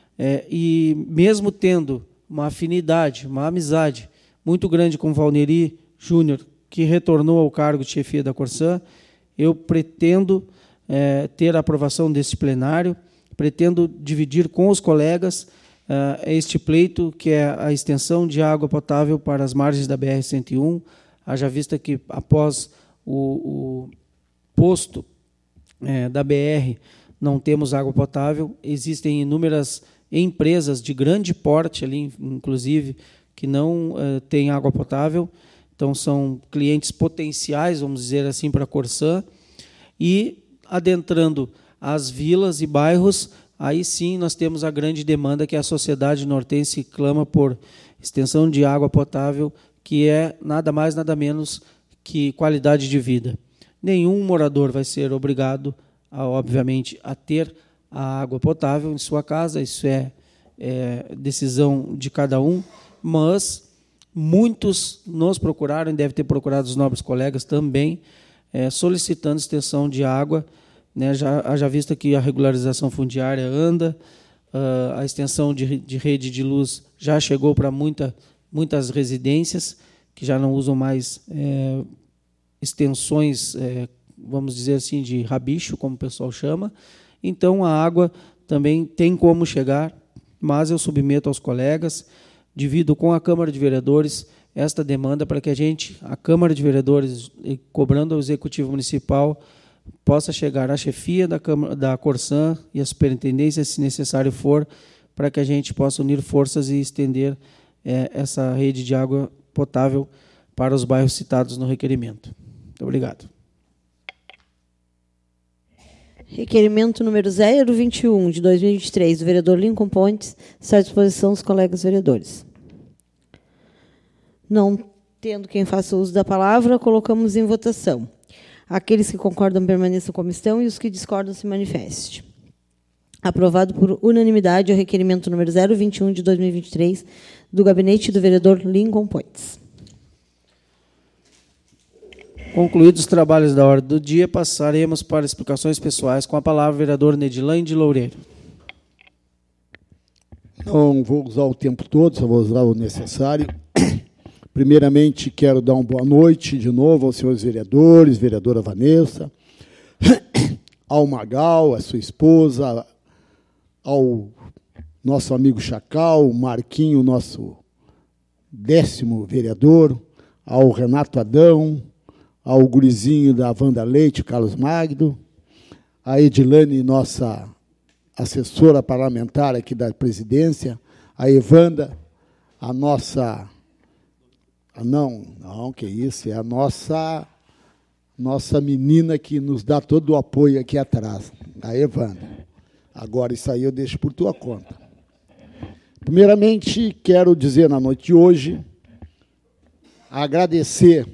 e mesmo tendo uma afinidade, uma amizade muito grande com o Valneri Júnior, que retornou ao cargo de chefia da Corsã, eu pretendo ter a aprovação deste plenário, pretendo dividir com os colegas este pleito, que é a extensão de água potável para as margens da BR-101, haja vista que, após o posto da BR, não temos água potável, existem inúmeras empresas de grande porte ali, inclusive, que não têm água potável, então são clientes potenciais, vamos dizer assim, para a Corsã, e adentrando as vilas e bairros, aí sim nós temos a grande demanda que a sociedade nortense clama por extensão de água potável, que é nada mais, nada menos que qualidade de vida. Nenhum morador vai ser obrigado, obviamente, a ter a água potável em sua casa, isso é decisão de cada um, mas muitos nos procuraram, e devem ter procurado os nobres colegas também, solicitando extensão de água, né, já vista que a regularização fundiária anda, a extensão de rede de luz já chegou para muitas residências, que já não usam mais extensões, vamos dizer assim, de rabicho, como o pessoal chama. Então, a água também tem como chegar, mas eu submeto aos colegas, divido com a Câmara de Vereadores esta demanda para que a Câmara de Vereadores, cobrando ao Executivo Municipal, possa chegar à chefia da Corsã e à superintendência, se necessário for, para que a gente possa unir forças e estender essa rede de água potável para os bairros citados no requerimento. Muito obrigado. Requerimento número 021, de 2023, do vereador Lincoln Pontes, está à disposição dos colegas vereadores. Não tendo quem faça uso da palavra, colocamos em votação. Aqueles que concordam permaneçam como estão e os que discordam se manifestem. Aprovado por unanimidade o requerimento número 021 de 2023 do gabinete do vereador Lincoln Pontes. Concluídos os trabalhos da ordem do dia, passaremos para explicações pessoais. Com a palavra, o vereador Nedilane de Loureiro. Não vou usar o tempo todo, só vou usar o necessário. Primeiramente, quero dar uma boa noite de novo aos senhores vereadores, vereadora Vanessa, ao Magal, a sua esposa, ao nosso amigo Chacal, Marquinho, nosso 10º vereador, ao Renato Adão, ao gurizinho da Wanda Leite, Carlos Magno, a Edilane, nossa assessora parlamentar aqui da presidência, a Evanda, a nossa... Não, que isso, é a nossa menina que nos dá todo o apoio aqui atrás, a Evanda. Agora, isso aí eu deixo por tua conta. Primeiramente, quero dizer na noite de hoje, agradecer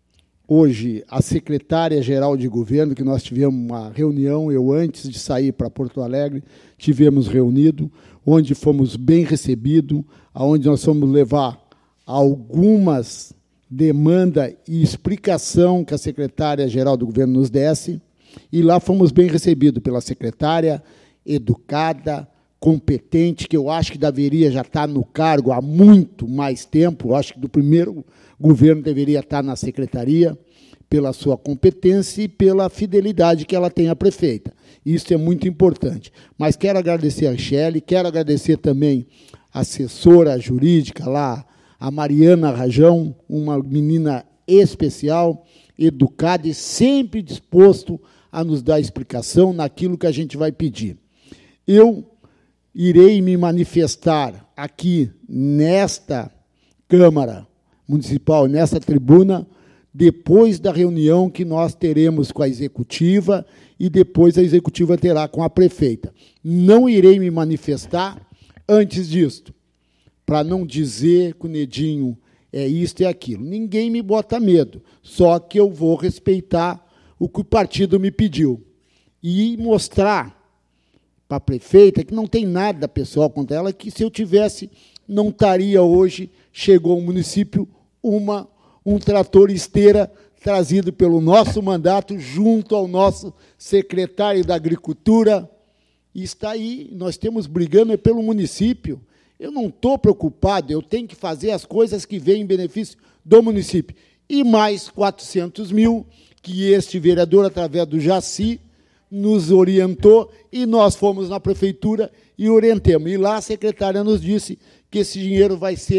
hoje a secretária-geral de governo, que nós tivemos uma reunião, eu antes de sair para Porto Alegre, tivemos reunido, onde fomos bem recebidos, onde nós fomos levar algumas demandas e explicação que a secretária-geral do governo nos desse, e lá fomos bem recebidos pela secretária, educada, competente, que eu acho que deveria já estar no cargo há muito mais tempo, eu acho que do primeiro governo deveria estar na secretaria, pela sua competência e pela fidelidade que ela tem à prefeita. Isso é muito importante. Mas quero agradecer a Shelley, quero agradecer também a assessora jurídica lá, a Mariana Rajão, uma menina especial, educada e sempre disposto a nos dar explicação naquilo que a gente vai pedir. Eu irei me manifestar aqui nesta Câmara Municipal, nesta tribuna, depois da reunião que nós teremos com a executiva e depois a executiva terá com a prefeita. Não irei me manifestar antes disto, para não dizer que o Nedinho é isto e aquilo. Ninguém me bota medo, só que eu vou respeitar o que o partido me pediu e mostrar para a prefeita que não tem nada pessoal contra ela, que se eu tivesse, não estaria hoje, chegou ao município um trator esteira trazido pelo nosso mandato junto ao nosso secretário da Agricultura. E está aí, nós temos brigando pelo município. Eu não estou preocupado, eu tenho que fazer as coisas que vêm em benefício do município. E mais 400 mil, que este vereador, através do Jaci, nos orientou, e nós fomos na prefeitura e orientamos. E lá a secretária nos disse que esse dinheiro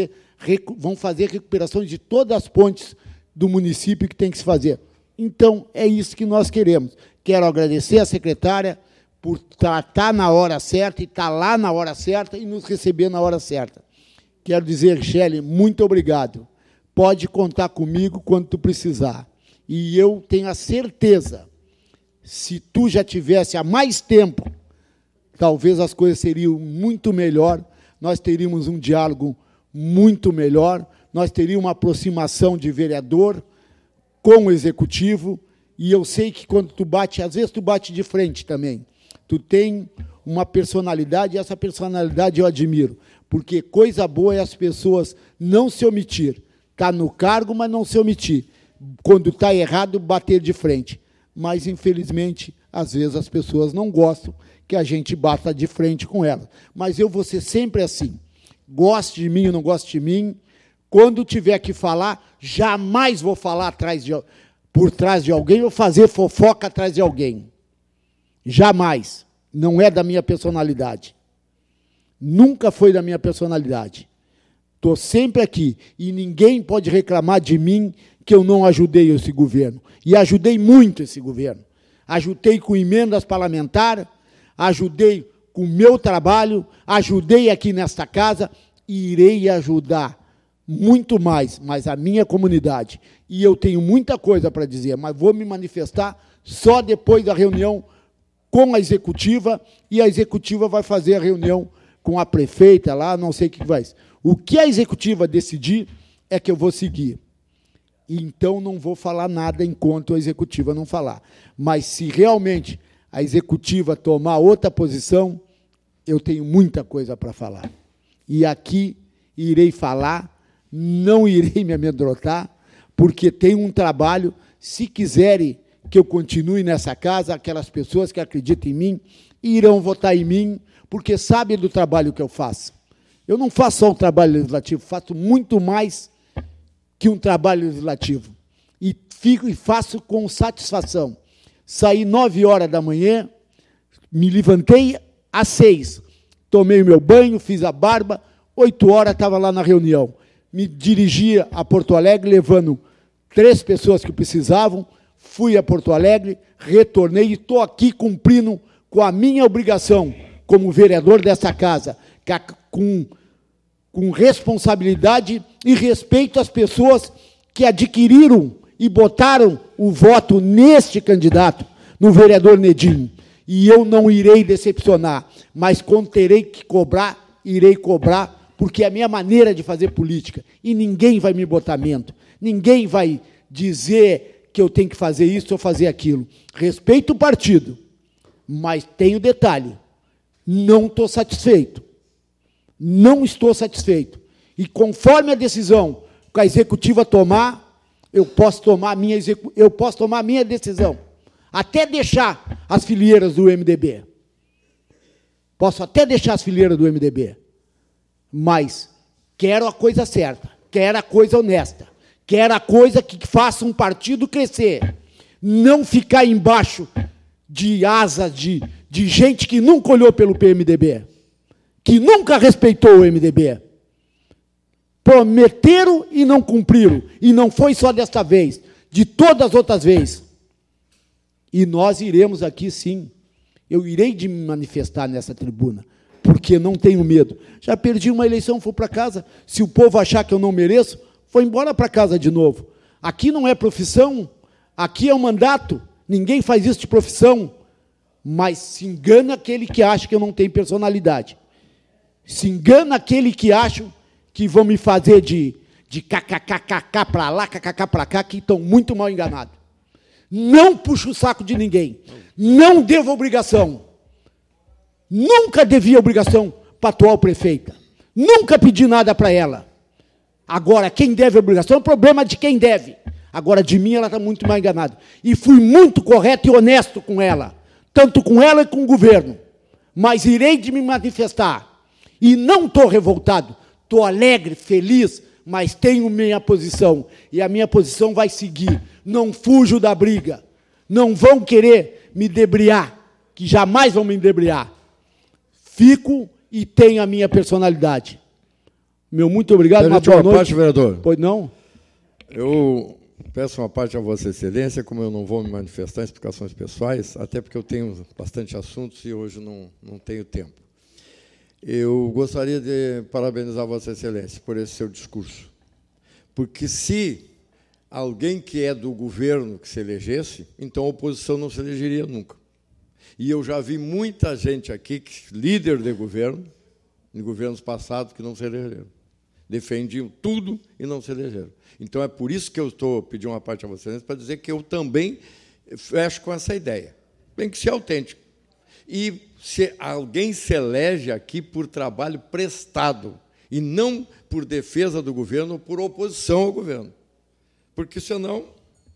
vão fazer recuperação de todas as pontes do município que tem que se fazer. Então, é isso que nós queremos. Quero agradecer à secretária por estar na hora certa, e estar lá na hora certa, e nos receber na hora certa. Quero dizer, Shelley, muito obrigado. Pode contar comigo quando tu precisar. E eu tenho a certeza, se tu já tivesse há mais tempo, talvez as coisas seriam muito melhor, nós teríamos um diálogo muito melhor, nós teríamos uma aproximação de vereador com o executivo, e eu sei que quando tu bate, às vezes tu bate de frente também, tu tem uma personalidade, e essa personalidade eu admiro, porque coisa boa é as pessoas não se omitir, está no cargo, mas não se omitir, quando está errado, bater de frente. Mas, infelizmente, às vezes as pessoas não gostam que a gente bata de frente com elas. Mas eu vou ser sempre assim. Goste de mim ou não goste de mim, quando tiver que falar, jamais vou falar por trás de alguém ou fazer fofoca atrás de alguém. Jamais. Não é da minha personalidade. Nunca foi da minha personalidade. Estou sempre aqui e ninguém pode reclamar de mim que eu não ajudei esse governo. E ajudei muito esse governo. Ajudei com emendas parlamentares, ajudei com o meu trabalho, ajudei aqui nesta casa e irei ajudar muito mais, mas a minha comunidade. E eu tenho muita coisa para dizer, mas vou me manifestar só depois da reunião com a executiva, e a executiva vai fazer a reunião com a prefeita lá, não sei o que vai. O que a executiva decidir é que eu vou seguir. Então, não vou falar nada enquanto a executiva não falar. Mas, se realmente a executiva tomar outra posição, eu tenho muita coisa para falar. E aqui irei falar, não irei me amedrontar, porque tenho um trabalho. Se quiserem que eu continue nessa casa, aquelas pessoas que acreditam em mim, irão votar em mim, porque sabem do trabalho que eu faço. Eu não faço só um trabalho legislativo, faço muito mais que um trabalho legislativo. E faço com satisfação. Saí 9 horas da manhã, me levantei às 6, tomei o meu banho, fiz a barba, 8 horas estava lá na reunião. Me dirigia a Porto Alegre, levando 3 pessoas que precisavam, fui a Porto Alegre, retornei e estou aqui cumprindo com a minha obrigação como vereador dessa casa, com responsabilidade e respeito às pessoas que adquiriram e botaram o voto neste candidato, no vereador Nedim. E eu não irei decepcionar, mas quando terei que cobrar, irei cobrar, porque é a minha maneira de fazer política. E ninguém vai me botar medo, ninguém vai dizer que eu tenho que fazer isso ou fazer aquilo. Respeito o partido, mas tem o detalhe, não estou satisfeito. Não estou satisfeito. E conforme a decisão que a executiva tomar, eu posso tomar a minha decisão. Até deixar as fileiras do MDB. Posso até deixar as fileiras do MDB. Mas quero a coisa certa, quero a coisa honesta, quero a coisa que faça um partido crescer. Não ficar embaixo de asas de gente que nunca olhou pelo PMDB, que nunca respeitou o MDB. Prometeram e não cumpriram. E não foi só desta vez, de todas as outras vezes. E nós iremos aqui, sim. Eu irei de me manifestar nessa tribuna, porque não tenho medo. Já perdi uma eleição, vou para casa. Se o povo achar que eu não mereço, vou embora para casa de novo. Aqui não é profissão, aqui é um mandato. Ninguém faz isso de profissão. Mas se engana aquele que acha que eu não tenho personalidade. Se engana aquele que acha que vão me fazer de kkkk para lá, kkk para cá, que estão muito mal enganados. Não puxo o saco de ninguém. Não devo obrigação. Nunca devia obrigação para a atual prefeita. Nunca pedi nada para ela. Agora, quem deve obrigação é o problema de quem deve. Agora, de mim, ela está muito mal enganada. E fui muito correto e honesto com ela. Tanto com ela e com o governo. Mas irei de me manifestar. E não estou revoltado. Estou alegre, feliz, mas tenho minha posição. E a minha posição vai seguir. Não fujo da briga. Não vão querer me debriar, que jamais vão me debriar. Fico e tenho a minha personalidade. Meu muito obrigado. Uma boa noite. Parte, vereador. Pois não? Eu peço uma parte a Vossa Excelência, como eu não vou me manifestar em explicações pessoais, até porque eu tenho bastante assuntos e hoje não tenho tempo. Eu gostaria de parabenizar Vossa Excelência por esse seu discurso. Porque se alguém que é do governo que se elegesse, então a oposição não se elegeria nunca. E eu já vi muita gente aqui, líder de governo, em governos passados, que não se elegeram. Defendiam tudo e não se elegeram. Então, é por isso que eu estou pedindo uma parte a Vossa Excelência, para dizer que eu também fecho com essa ideia. Tem que ser autêntico. E se alguém se elege aqui por trabalho prestado, e não por defesa do governo ou por oposição ao governo. Porque, senão,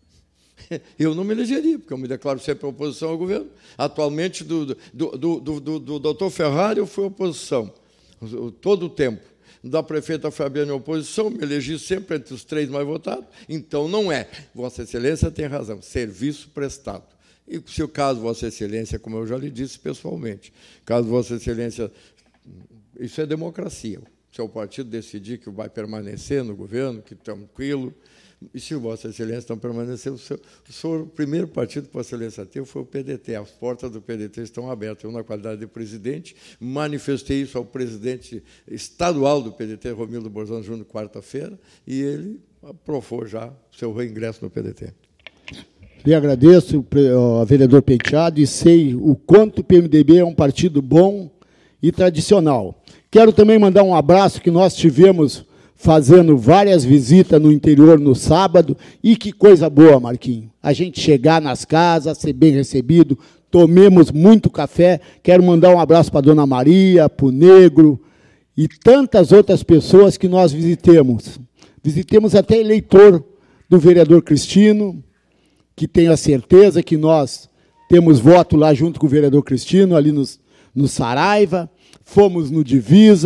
eu não me elegeria, porque eu me declaro sempre oposição ao governo. Atualmente, do doutor Ferrari, eu fui oposição, todo o tempo. Da prefeita Fabiana, oposição, me elegi sempre entre os 3 mais votados. Então, não é. Vossa Excelência tem razão, serviço prestado. E, se o caso Vossa Excelência, como eu já lhe disse pessoalmente, caso Vossa Excelência, isso é democracia. Se o partido decidir que vai permanecer no governo, que tranquilo, e se Vossa Excelência não permanecer, o primeiro partido que Vossa Excelência teve foi o PDT. As portas do PDT estão abertas. Eu, na qualidade de presidente, manifestei isso ao presidente estadual do PDT, Romildo Borzão Júnior, quarta-feira, e ele aprovou já seu reingresso no PDT. Lhe agradeço, vereador Penteado, e sei o quanto o PMDB é um partido bom e tradicional. Quero também mandar um abraço que nós tivemos fazendo várias visitas no interior no sábado, e que coisa boa, Marquinhos. A gente chegar nas casas, ser bem recebido, tomemos muito café. Quero mandar um abraço para a Dona Maria, para o Negro, e tantas outras pessoas que nós visitemos. Visitemos até eleitor do vereador Cristino, que tenho a certeza que nós temos voto lá junto com o vereador Cristino, ali no Saraiva. Fomos no Divisa,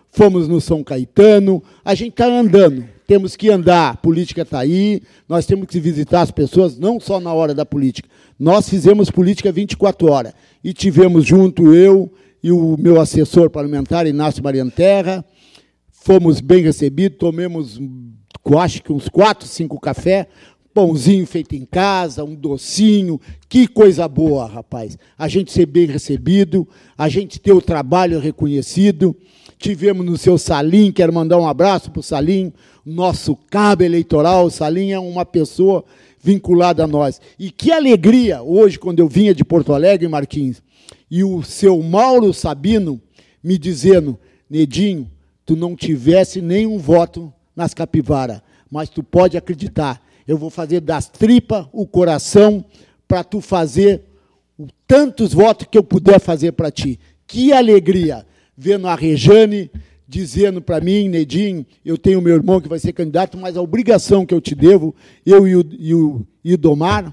fomos no São Caetano, a gente está andando, temos que andar, a política está aí, nós temos que visitar as pessoas, não só na hora da política. Nós fizemos política 24 horas, e tivemos junto eu e o meu assessor parlamentar, Inácio Mariano Terra, fomos bem recebidos, tomamos, acho que uns 4, 5 cafés, pãozinho feito em casa, um docinho, que coisa boa, rapaz. A gente ser bem recebido, a gente ter o trabalho reconhecido. Tivemos no seu Salim, quero mandar um abraço para o Salim, nosso cabo eleitoral. O Salim é uma pessoa vinculada a nós. E que alegria, hoje, quando eu vinha de Porto Alegre, Marquinhos, e o seu Mauro Sabino me dizendo, Nedinho, tu não tivesse nenhum voto nas capivaras, mas tu pode acreditar, eu vou fazer das tripas o coração para tu fazer tantos votos que eu puder fazer para ti. Que alegria, vendo a Rejane dizendo para mim, Nedinho, eu tenho meu irmão que vai ser candidato, mas a obrigação que eu te devo, eu e o Idomar,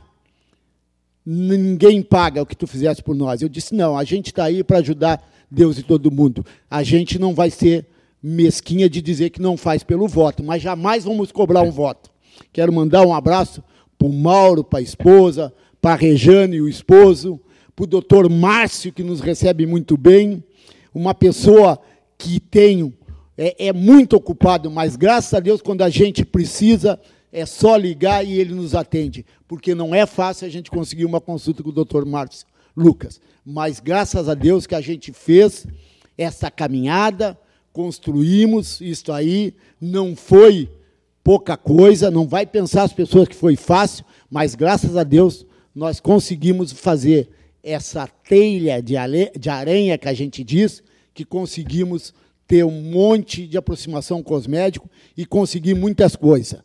ninguém paga o que tu fizeste por nós. Eu disse, não, a gente está aí para ajudar Deus e todo mundo. A gente não vai ser mesquinha de dizer que não faz pelo voto, mas jamais vamos cobrar um voto. Quero mandar um abraço para o Mauro, para a esposa, para a Rejane e o esposo, para o doutor Márcio, que nos recebe muito bem, uma pessoa que é muito ocupado, mas, graças a Deus, quando a gente precisa, é só ligar e ele nos atende, porque não é fácil a gente conseguir uma consulta com o doutor Márcio Lucas, mas, graças a Deus, que a gente fez essa caminhada, construímos isso aí, não foi pouca coisa, não vai pensar as pessoas que foi fácil, mas, graças a Deus, nós conseguimos fazer essa telha de aranha que a gente diz, que conseguimos ter um monte de aproximação com os médicos e conseguir muitas coisas.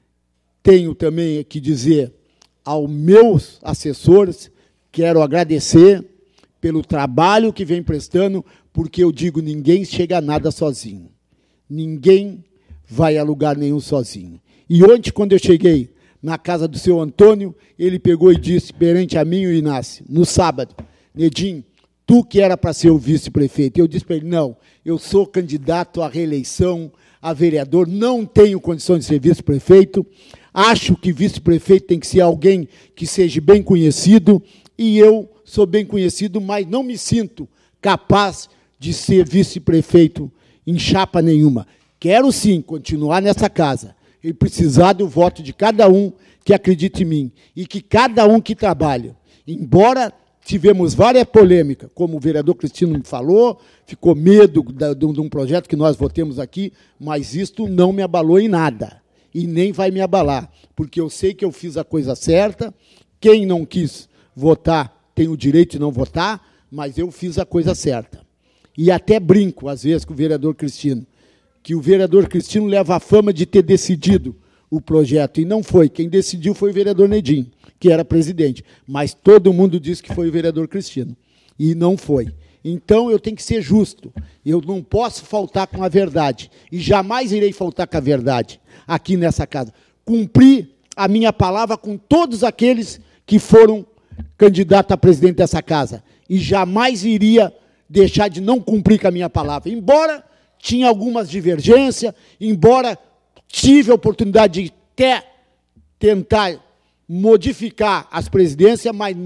Tenho também que dizer aos meus assessores, quero agradecer pelo trabalho que vem prestando, porque eu digo, ninguém chega a nada sozinho. Ninguém vai a lugar nenhum sozinho. E ontem, quando eu cheguei na casa do seu Antônio, ele pegou e disse, perante a mim e o Inácio, no sábado, Nedinho, tu que era para ser o vice-prefeito. Eu disse para ele, não, eu sou candidato à reeleição, a vereador, não tenho condições de ser vice-prefeito, acho que vice-prefeito tem que ser alguém que seja bem conhecido, e eu sou bem conhecido, mas não me sinto capaz de ser vice-prefeito em chapa nenhuma. Quero, sim, continuar nessa casa e precisar do voto de cada um que acredita em mim e que cada um que trabalha. Embora tivemos várias polêmicas, como o vereador Cristino me falou, ficou medo de um projeto que nós votemos aqui, mas isto não me abalou em nada e nem vai me abalar, porque eu sei que eu fiz a coisa certa, quem não quis votar tem o direito de não votar, mas eu fiz a coisa certa. E até brinco, às vezes, com o vereador Cristino, que o vereador Cristino leva a fama de ter decidido o projeto, e não foi. Quem decidiu foi o vereador Nedinho, que era presidente. Mas todo mundo disse que foi o vereador Cristino, e não foi. Então, eu tenho que ser justo. Eu não posso faltar com a verdade, e jamais irei faltar com a verdade aqui nessa casa. Cumpri a minha palavra com todos aqueles que foram candidatos a presidente dessa casa, e jamais iria deixar de não cumprir com a minha palavra. Embora tinha algumas divergências, embora tive a oportunidade de até tentar modificar as presidências, mas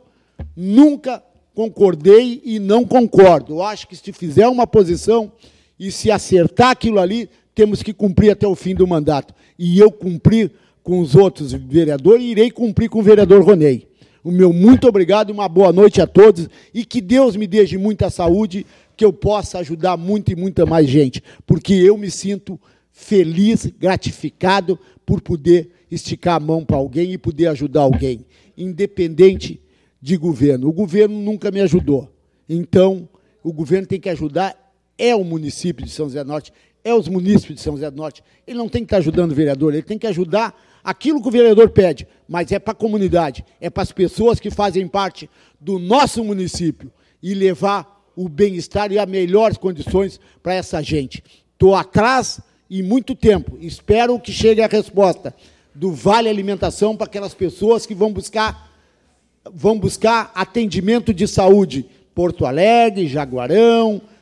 nunca concordei e não concordo. Eu acho que se fizer uma posição e se acertar aquilo ali, temos que cumprir até o fim do mandato. E eu cumpri com os outros vereadores e irei cumprir com o vereador Ronei. O meu muito obrigado, uma boa noite a todos e que Deus me dê de muita saúde, que eu possa ajudar muito e muita mais gente, porque eu me sinto feliz, gratificado por poder esticar a mão para alguém e poder ajudar alguém, independente de governo. O governo nunca me ajudou, então o governo tem que ajudar, é o município de São José do Norte, é os munícipes de São José do Norte, ele não tem que estar ajudando o vereador, ele tem que ajudar aquilo que o vereador pede, mas é para a comunidade, é para as pessoas que fazem parte do nosso município e levar o bem-estar e as melhores condições para essa gente. Estou atrás e muito tempo, espero que chegue a resposta do Vale Alimentação para aquelas pessoas que vão buscar atendimento de saúde, Porto Alegre, Jaguarão,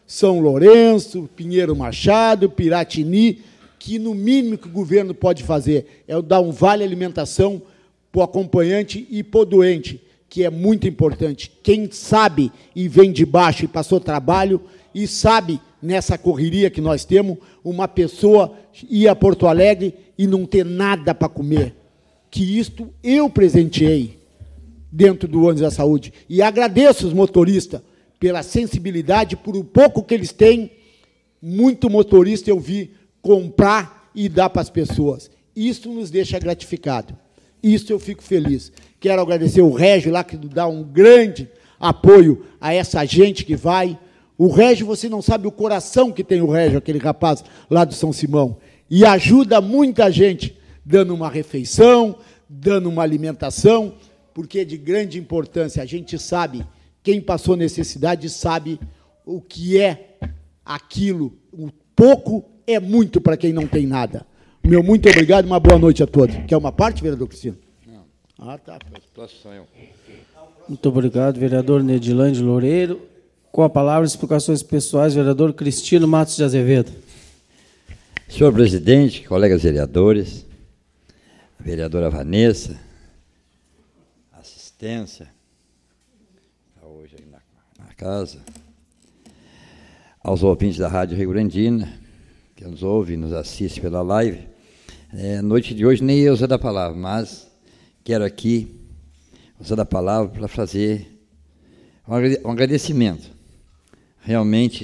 São Lourenço, Pinheiro Machado, Piratini, que no mínimo que o governo pode fazer é dar um vale alimentação para o acompanhante e para o doente, que é muito importante. Quem sabe e vem de baixo e passou trabalho e sabe, nessa correria que nós temos, uma pessoa ir a Porto Alegre e não ter nada para comer. Que isto eu presenteei dentro do ônibus da saúde. E agradeço os motoristas pela sensibilidade, por o pouco que eles têm. Muito motorista eu vi comprar e dar para as pessoas. Isso nos deixa gratificado. Isso eu fico feliz. Quero agradecer o Régio lá, que dá um grande apoio a essa gente que vai. O Régio, você não sabe o coração que tem o Régio, aquele rapaz lá do São Simão. E ajuda muita gente, dando uma refeição, dando uma alimentação, porque é de grande importância. A gente sabe, quem passou necessidade sabe o que é aquilo. O pouco é muito para quem não tem nada. Meu muito obrigado e uma boa noite a todos. Quer uma parte, vereador Cristino? Não. Ah, tá. Muito obrigado, vereador Nedilande Loureiro. Com a palavra, explicações pessoais, vereador Cristino Matos de Azevedo. Senhor presidente, colegas vereadores, a vereadora Vanessa, assistência, está hoje aí na casa, aos ouvintes da Rádio Rio Grandina, que nos ouve e nos assiste pela live. Noite de hoje nem eu usar da palavra, mas quero aqui usar da palavra para fazer um agradecimento. Realmente,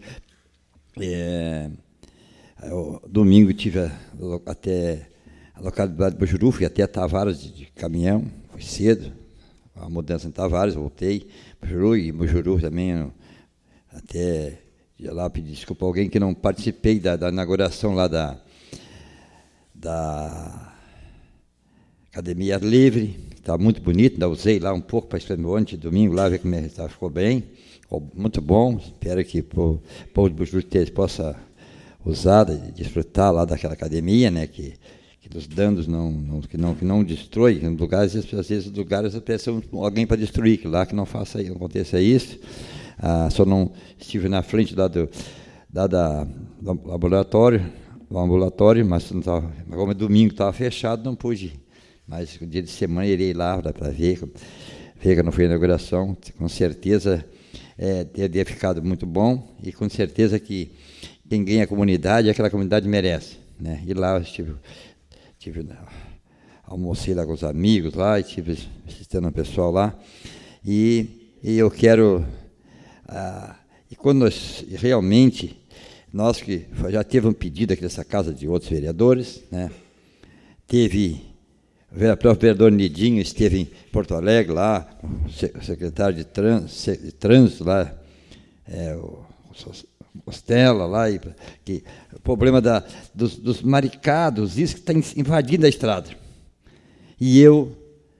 domingo tive até a localidade de Bujuru, fui até Tavares de caminhão, foi cedo, a mudança em Tavares, voltei, Bujuru também, até lá pedir desculpa a alguém que não participei da inauguração lá da Academia Livre, que está muito bonito, ainda usei lá um pouco para escrever ontem, domingo, lá ver como é que ficou bem, ficou muito bom, espero que o povo de Bujuru possa usar, desfrutar lá daquela academia, né, que dos danos que não destrói, em lugares, às vezes os lugares precisam alguém para destruir, que lá que não aconteça isso. Só não estive na frente lá do laboratório, mas como domingo estava fechado, não pude ir. Mas no dia de semana irei lá para ver que não foi a inauguração, com certeza teria ficado muito bom, e com certeza que quem ganha a comunidade, aquela comunidade merece, né? E lá eu almocei lá com os amigos lá, e estive assistindo o pessoal lá, e eu quero... e quando nós que já teve um pedido aqui nessa casa de outros vereadores, né? O próprio vereador Nidinho esteve em Porto Alegre, lá, o secretário de trânsito lá, o Costela lá, que o problema dos maricados, isso que está invadindo a estrada. E eu,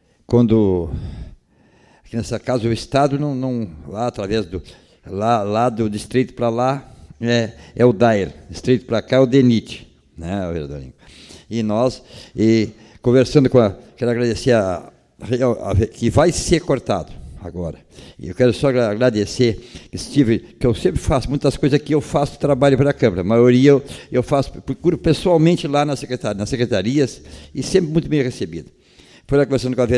aqui nessa casa, o Estado lá através lá do distrito para lá, é o DAER, distrito para cá é o DENIT, né, vereadorinho? E nós, conversando quero agradecer que vai ser cortado agora. E eu quero só agradecer que eu sempre faço, muitas coisas aqui eu faço trabalho para a Câmara, a maioria eu procuro pessoalmente lá nas secretarias, e sempre muito bem recebido. Foi lá conversando com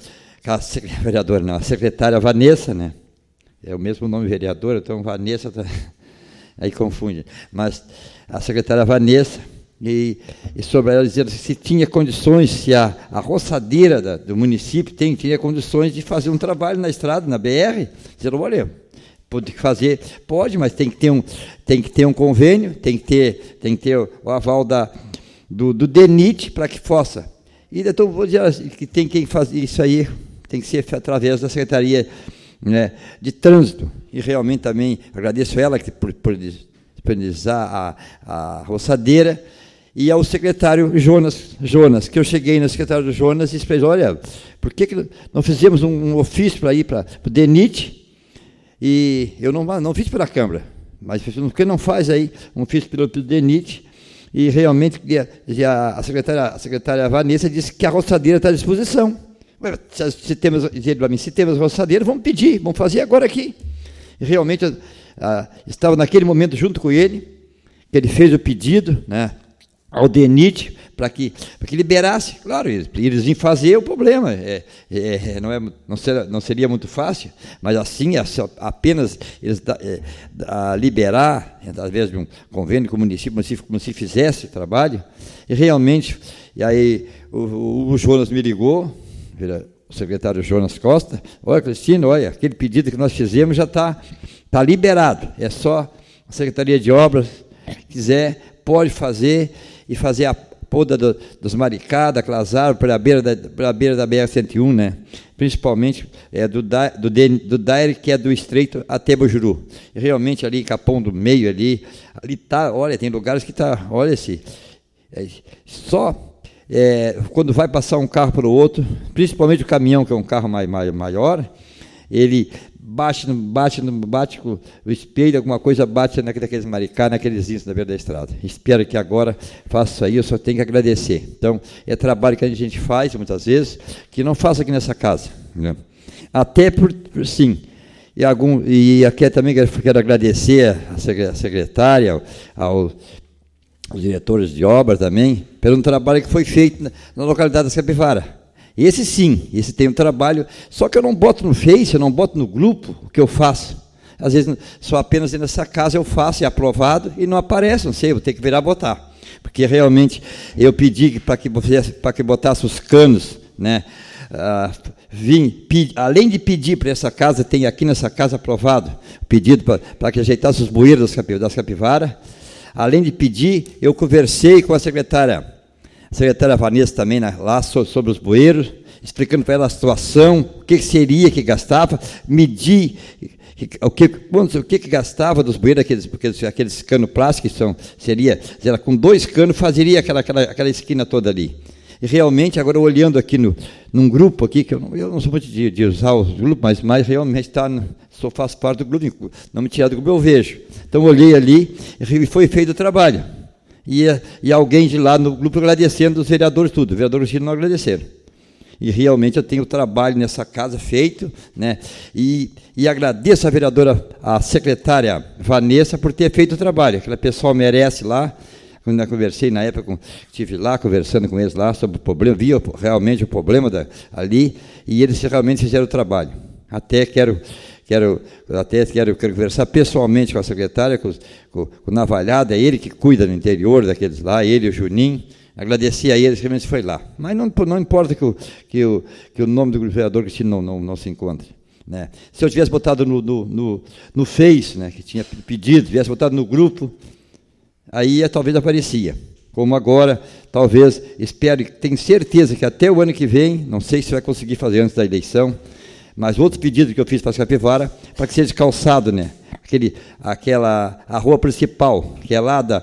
a secretária Vanessa, né? É o mesmo nome vereadora, então Vanessa, aí confunde. Mas a secretária Vanessa, e sobre ela dizendo se tinha condições, se a roçadeira do município tinha condições de fazer um trabalho na estrada, na BR, disseram, olha, pode fazer, pode, mas tem que ter um convênio, tem que ter o aval do DENIT para que possa. E então vou dizer que tem quem faz isso aí, tem que ser através da Secretaria, né, de Trânsito. E realmente também agradeço ela por disponibilizar a roçadeira, e ao secretário Jonas, que eu cheguei no secretário do Jonas e expressei, olha, por que não fizemos um ofício para ir para o DENIT? E eu não fiz pela Câmara, mas por que não faz aí um ofício pelo DENIT? E realmente a secretária Vanessa disse que a roçadeira está à disposição. Se temos roçadeira, vamos pedir, vamos fazer agora aqui. E realmente estava naquele momento junto com ele, que ele fez o pedido, né, ao DENIT, para que liberasse. Claro, eles iam fazer o problema, não seria muito fácil, mas assim, apenas eles liberar, através de um convênio com o município, como se fizesse o trabalho, e realmente, e aí o Jonas me ligou, o secretário Jonas Costa, olha, Cristina, olha, aquele pedido que nós fizemos já está liberado, é só a Secretaria de Obras, quiser, pode fazer, e fazer a poda dos maricá, daquelas árvores, para a beira da BR-101, né? Principalmente do Daire, que é do Estreito até Bojuru. E realmente ali, Capão do Meio, ali está, olha, tem lugares que está, olha, quando vai passar um carro para o outro, principalmente o caminhão, que é um carro maior, ele bate com o espelho, alguma coisa bate naqueles maricá, naqueles índios na beira da estrada. Espero que agora faça isso aí, eu só tenho que agradecer. Então, é trabalho que a gente faz, muitas vezes, que não faço aqui nessa casa. Né? Até sim. E aqui também quero agradecer à secretária, aos diretores de obras também, pelo trabalho que foi feito na localidade da Capivara. Esse sim, esse tem um trabalho, só que eu não boto no Face, eu não boto no grupo o que eu faço. Às vezes, só apenas nessa casa eu faço, é aprovado, e não aparece, não sei, vou ter que virar a botar. Porque realmente eu pedi para que botasse os canos, né? Além de pedir para essa casa, tem aqui nessa casa aprovado, pedido para que ajeitasse os bueiros das capivaras. Além de pedir, eu conversei com a secretária Vanessa também lá sobre os bueiros, explicando para ela a situação, o que seria que gastava, medir o que gastava dos bueiros, aqueles canos plásticos, com 2 canos, fazeria aquela esquina toda ali. E realmente, agora olhando aqui num grupo aqui, que eu não sou muito de usar os grupos, mas realmente faço parte do grupo, não me tirar do grupo, eu vejo. Então, olhei ali e foi feito o trabalho. E alguém de lá no grupo agradecendo, os vereadores tudo, os vereadores não agradeceram. E realmente eu tenho trabalho nessa casa feito, né? E agradeço a vereadora, a secretária Vanessa, por ter feito o trabalho. Aquela pessoa merece lá. Quando eu conversei na época, estive lá conversando com eles lá sobre o problema, via realmente o problema ali, e eles realmente fizeram o trabalho. Até quero conversar pessoalmente com a secretária, com o Navalhada, ele que cuida do interior daqueles lá, ele e o Juninho, agradeci a eles que realmente foi lá. Mas não importa que o nome do vereador Cristina não se encontre. Né? Se eu tivesse botado no Face, né, que tinha pedido, tivesse botado no grupo, aí talvez aparecia. Como agora, talvez, tenho certeza que até o ano que vem, não sei se vai conseguir fazer antes da eleição, mas outro pedido que eu fiz para a Capivara, para que seja calçado, né? A rua principal, que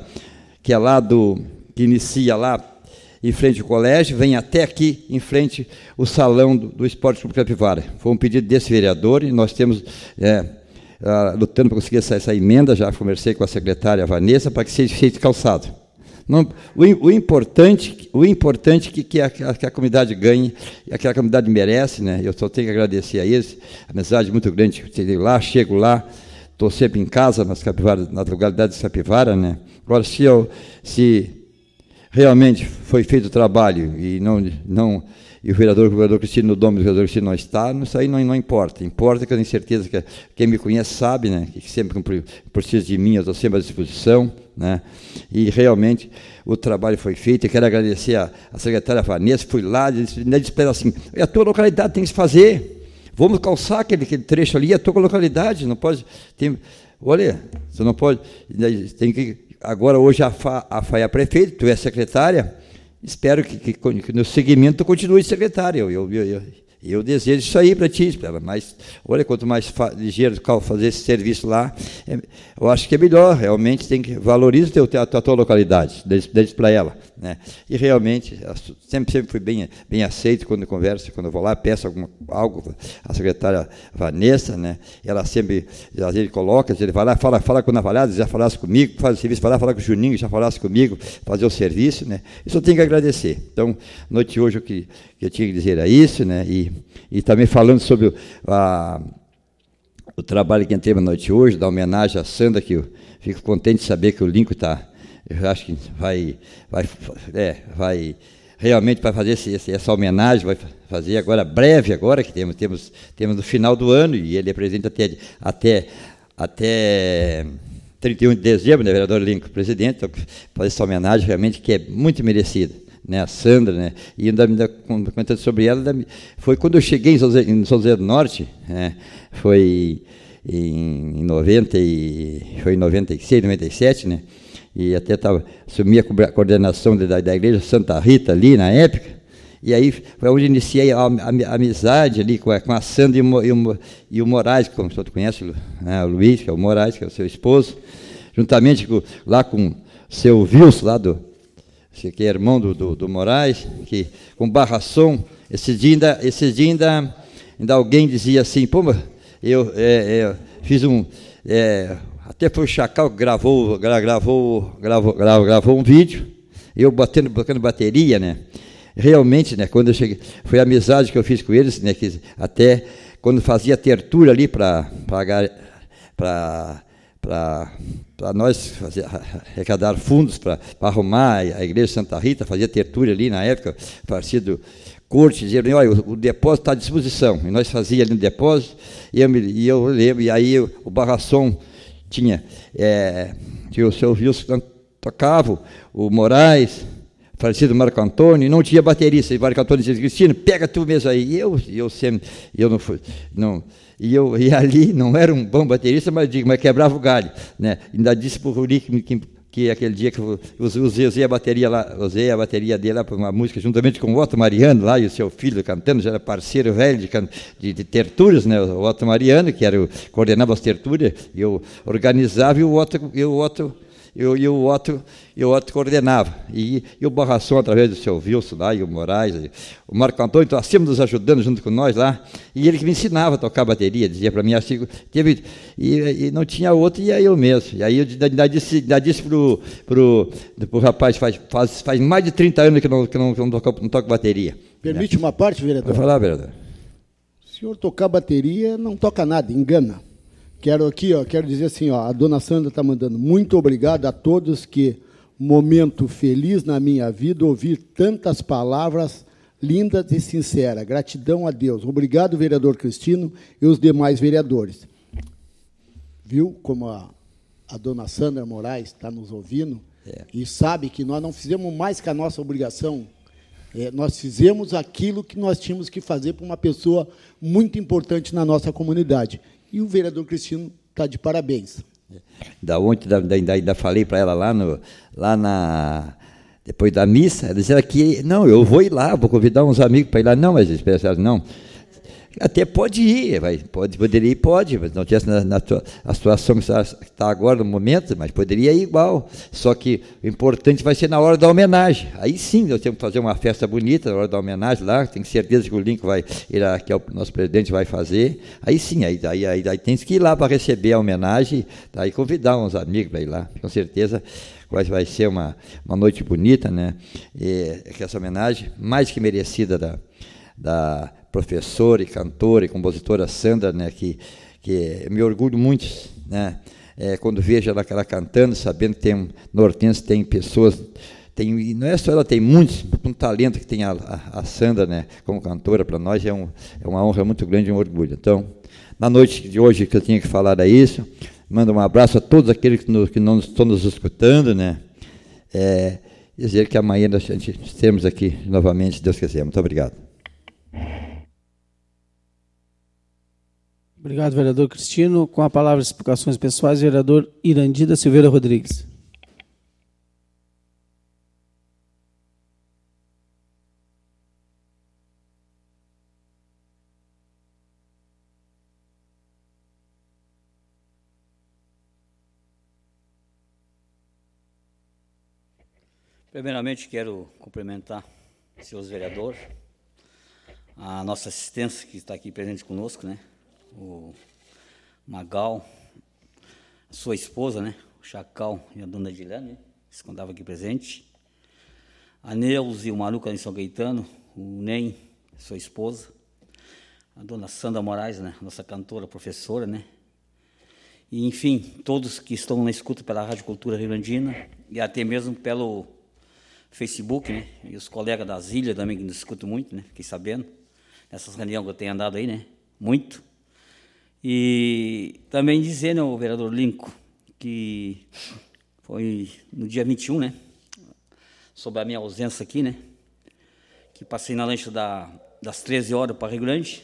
inicia lá em frente ao colégio, vem até aqui em frente o salão do Esporte Clube Capivara. Foi um pedido desse vereador e nós temos lutando para conseguir essa emenda, já conversei com a secretária Vanessa, para que seja feito calçado. O importante que a comunidade ganhe, e que a comunidade merece, né? Eu só tenho que agradecer a eles, a amizade muito grande, chego lá, estou sempre em casa, na localidade de Capivara, né? Agora, se realmente foi feito o trabalho e e o vereador Cristina, no nome do vereador Cristina não está, isso aí não importa. Importa que eu tenho certeza que quem me conhece sabe, né, que sempre precisa de mim, eu estou sempre à disposição, né, e realmente o trabalho foi feito. Eu quero agradecer a secretária Vanessa, fui lá, disse para ela assim, a tua localidade tem que se fazer, vamos calçar aquele trecho ali, a tua localidade, não pode, olha, você não pode, tem que, agora hoje a FAIA prefeito, tu é secretária, espero que no segmento continue secretária. Eu desejo isso aí para ti, mas olha, quanto mais ligeiro fazer esse serviço lá, eu acho que é melhor, realmente tem que valorizar a tua localidade, desde para ela, né? E realmente, sempre fui bem aceito quando eu converso, quando eu vou lá, peço algo à secretária Vanessa, né? Ela sempre, às vezes coloca, ele vai lá, fala com o Navalhada, já falasse comigo, faz o serviço, vai lá falar com o Juninho, já falasse comigo, fazer o serviço, né? Isso eu tenho que agradecer. Então, noite de hoje, o que eu tinha que dizer é isso, né? E também falando sobre o trabalho que entrei na noite hoje, da homenagem à Sandra, que eu fico contente de saber que o Lincoln está, eu acho que vai realmente vai fazer essa homenagem, vai fazer agora, breve agora, que temos no final do ano, e ele é presidente até 31 de dezembro, né, vereador Lincoln, presidente, então, fazer essa homenagem realmente que é muito merecida, né, a Sandra, né, e ainda comentando sobre ela, foi quando eu cheguei em São José do Norte, né, foi em 96, 97, né, e até assumi a coordenação da igreja Santa Rita ali na época, e aí foi onde iniciei a amizade ali com a Sandra e o Moraes, que como você conhece, né, o Luiz, que é o Moraes, que é o seu esposo, juntamente lá com o seu Wilson, lá que é irmão do Moraes, que com barração, esse dia ainda alguém dizia assim, pô, eu fiz até foi o Chacal que gravou um vídeo, eu botando bateria, né? Realmente, né? Quando eu cheguei, foi a amizade que eu fiz com eles, né? Que até quando fazia tertúlia ali para nós arrecadar fundos para arrumar a igreja Santa Rita, fazia tertúlia ali na época, partido corte, diziam, olha, o depósito está à disposição, e nós fazíamos ali no depósito, e eu lembro, e aí o Barração tinha o seu Wilson tocava, o Moraes, falecido Marco Antônio, e não tinha baterista, e Marco Antônio dizia, Cristino, pega tu mesmo aí, e ali não era um bom baterista, mas quebrava o galho, né? Ainda disse para o Ruri que aquele dia que eu usei a bateria dele lá para uma música, juntamente com o Otto Mariano lá, e o seu filho cantando, já era parceiro velho de tertúlias, né? O Otto Mariano, que coordenava as tertúlias, eu organizava, e o Otto coordenava. E o Barração, através do seu Wilson lá, e o Moraes, e o Marco Antônio, estava sempre nos ajudando junto com nós lá, e ele que me ensinava a tocar bateria, dizia para mim assim, e não tinha outro, e aí eu mesmo. E aí eu ainda disse pro rapaz, faz mais de 30 anos que não toco bateria. Permite uma parte, vereador? Vai falar, vereador. O senhor tocar bateria não toca nada, engana. Quero dizer assim, a dona Sandra está mandando muito obrigado a todos, que momento feliz na minha vida ouvir tantas palavras lindas e sinceras. Gratidão a Deus. Obrigado, vereador Cristino e os demais vereadores. Viu como a dona Sandra Moraes está nos ouvindo e sabe que nós não fizemos mais que a nossa obrigação. Nós fizemos aquilo que nós tínhamos que fazer para uma pessoa muito importante na nossa comunidade. E o vereador Cristino está de parabéns. Ainda falei para ela depois da missa, ela dizia que, não, eu vou ir lá, vou convidar uns amigos para ir lá. Não, mas eles pensaram, não, até pode ir, poderia ir, mas não tinha a situação que está agora no momento, mas poderia ir igual. Só que o importante vai ser na hora da homenagem. Aí sim, nós temos que fazer uma festa bonita na hora da homenagem lá, tenho certeza que o Lincoln que é o nosso presidente, vai fazer. Aí sim, aí tem que ir lá para receber a homenagem, daí convidar uns amigos para ir lá, com certeza. Vai ser uma noite bonita, né? E essa homenagem, mais que merecida da professora e cantora e compositora Sandra, né, que me orgulho muito, né, quando vejo ela cantando, sabendo que no Hortência tem pessoas, não é só ela, tem muitos, um talento que tem a Sandra, né, como cantora, para nós é uma honra muito grande e um orgulho. Então, na noite de hoje que eu tinha que falar é isso, mando um abraço a todos aqueles que não estão nos escutando, né, dizer que amanhã a gente estamos aqui novamente, se Deus quiser. Muito obrigado. Obrigado, vereador Cristino. Com a palavra, explicações pessoais, vereador Irandi da Silveira Rodrigues. Primeiramente, quero cumprimentar os senhores vereadores, a nossa assistência que está aqui presente conosco, né? O Magal, a sua esposa, né? O Chacal e a dona Edilene, né? Que se contava aqui presente. A Neuza e o Maruca em São Gaetano, o Nem, sua esposa. A dona Sandra Moraes, né? Nossa cantora, professora, né? E, enfim, todos que estão na escuta pela Rádio Cultura Rio Grandina e até mesmo pelo Facebook, né? E os colegas das ilhas também que nos escutam muito, né? Fiquei sabendo, nessas reuniões que eu tenho andado aí, né? Muito. E também dizer, né, o vereador Lincoln, que foi no dia 21, né? Sobre a minha ausência aqui, né? Que passei na lancha das 13 horas para Rio Grande,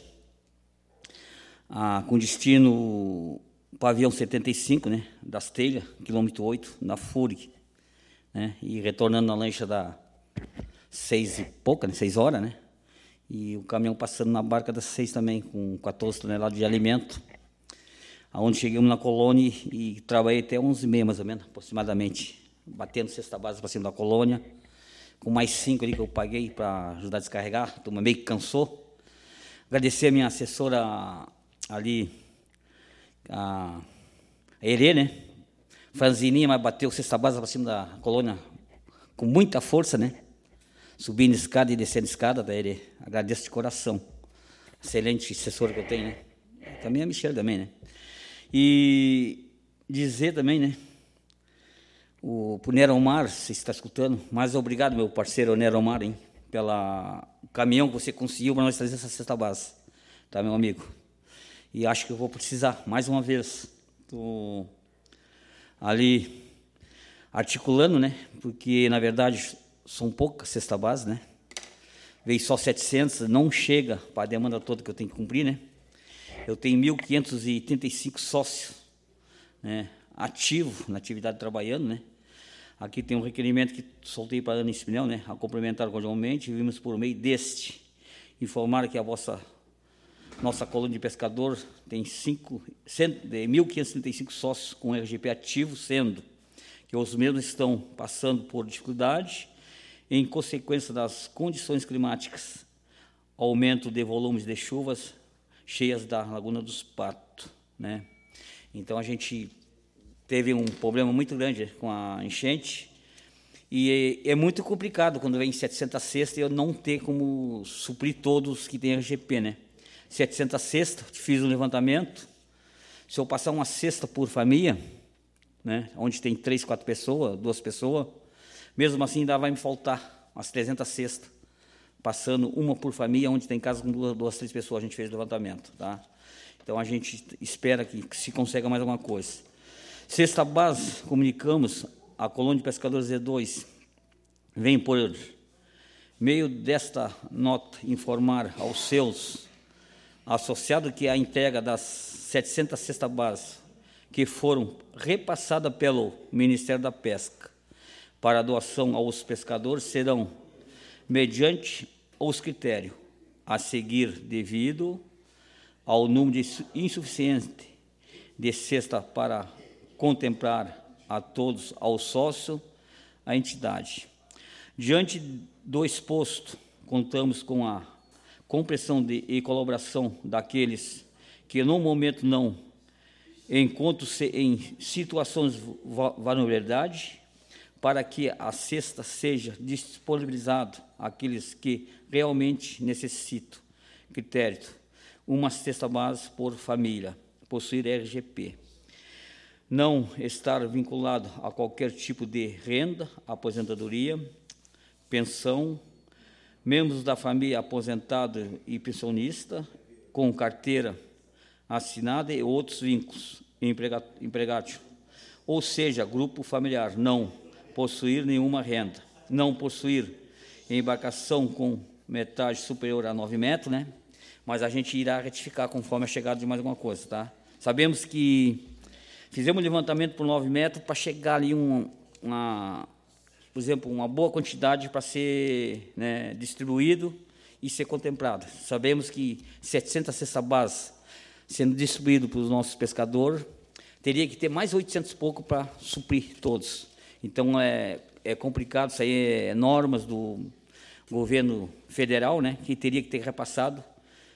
com destino pavião 75, né, das Telhas, quilômetro 8, na FURG, né, e retornando na lancha da 6 e pouca, né, 6 horas, né, e o caminhão passando na barca das 6 também, com 14 toneladas de alimento, aonde chegamos na colônia e trabalhei até 11h30, mais ou menos, aproximadamente, batendo cesta base para cima da colônia, com mais 5 ali que eu paguei para ajudar a descarregar, a turma meio que cansou. Agradecer a minha assessora ali, a Herê, né? Franzininha, mas bateu cesta base para cima da colônia com muita força, né? Subindo escada e descendo escada da Herê. Agradeço de coração. Excelente assessora que eu tenho, né? Também a Michelle também, né? E dizer também, né? O Nero Omar, se está escutando, mas obrigado, meu parceiro Nero Omar, hein? Pela caminhão que você conseguiu para nós trazer essa cesta base. Tá, meu amigo? E acho que eu vou precisar, mais uma vez, estou ali articulando, né? Porque, na verdade, são poucas cesta base, né? Veio só 700, não chega para a demanda toda que eu tenho que cumprir, né? Eu tenho 1.535 sócios, né? Ativo na atividade trabalhando, né? Aqui tem um requerimento que soltei para a Ana Espinel, né? A complementar cordialmente, vimos por meio deste informar que nossa colônia de pescador tem 1.535 sócios com RGP ativo, sendo que os mesmos estão passando por dificuldade em consequência das condições climáticas, aumento de volumes de chuvas cheias da Laguna dos Patos, né? Então, a gente teve um problema muito grande com a enchente e é muito complicado quando vem 700 cestas e eu não ter como suprir todos que têm RGP, né? 700 cestas, fiz um levantamento, se eu passar uma cesta por família, né, onde tem 3, 4 pessoas, 2 pessoas, mesmo assim ainda vai me faltar umas 300 cestas, passando uma por família, onde tem casa com 2, 3 pessoas, a gente fez o levantamento, tá? Então, a gente espera que se consiga mais alguma coisa. Cesta base, comunicamos, a colônia de pescadores Z2 vem por meio desta nota informar aos seus associados que a entrega das 700 cestas base que foram repassadas pelo Ministério da Pesca para doação aos pescadores serão mediante os critérios a seguir devido ao número insuficiente de cesta para contemplar a todos, ao sócio, a entidade. Diante do exposto, contamos com a compreensão e colaboração daqueles que, no momento, não encontram-se em situações de vulnerabilidade, para que a cesta seja disponibilizada àqueles que realmente necessitam. Critério: uma cesta base por família, possuir RGP. Não estar vinculado a qualquer tipo de renda, aposentadoria, pensão, membros da família aposentado e pensionista, com carteira assinada e outros vínculos, empregado, ou seja, grupo familiar, não possuir nenhuma renda, não possuir embarcação com metragem superior a 9 metros, né? Mas a gente irá retificar conforme a chegada de mais alguma coisa, tá? Sabemos que fizemos um levantamento por 9 metros para chegar ali por exemplo, uma boa quantidade para ser, né, distribuído e ser contemplado. Sabemos que 700 cestas base sendo distribuído para os nossos pescadores, teria que ter mais 800 e pouco para suprir todos. Então, é complicado, isso aí é normas do governo federal, né, que teria que ter repassado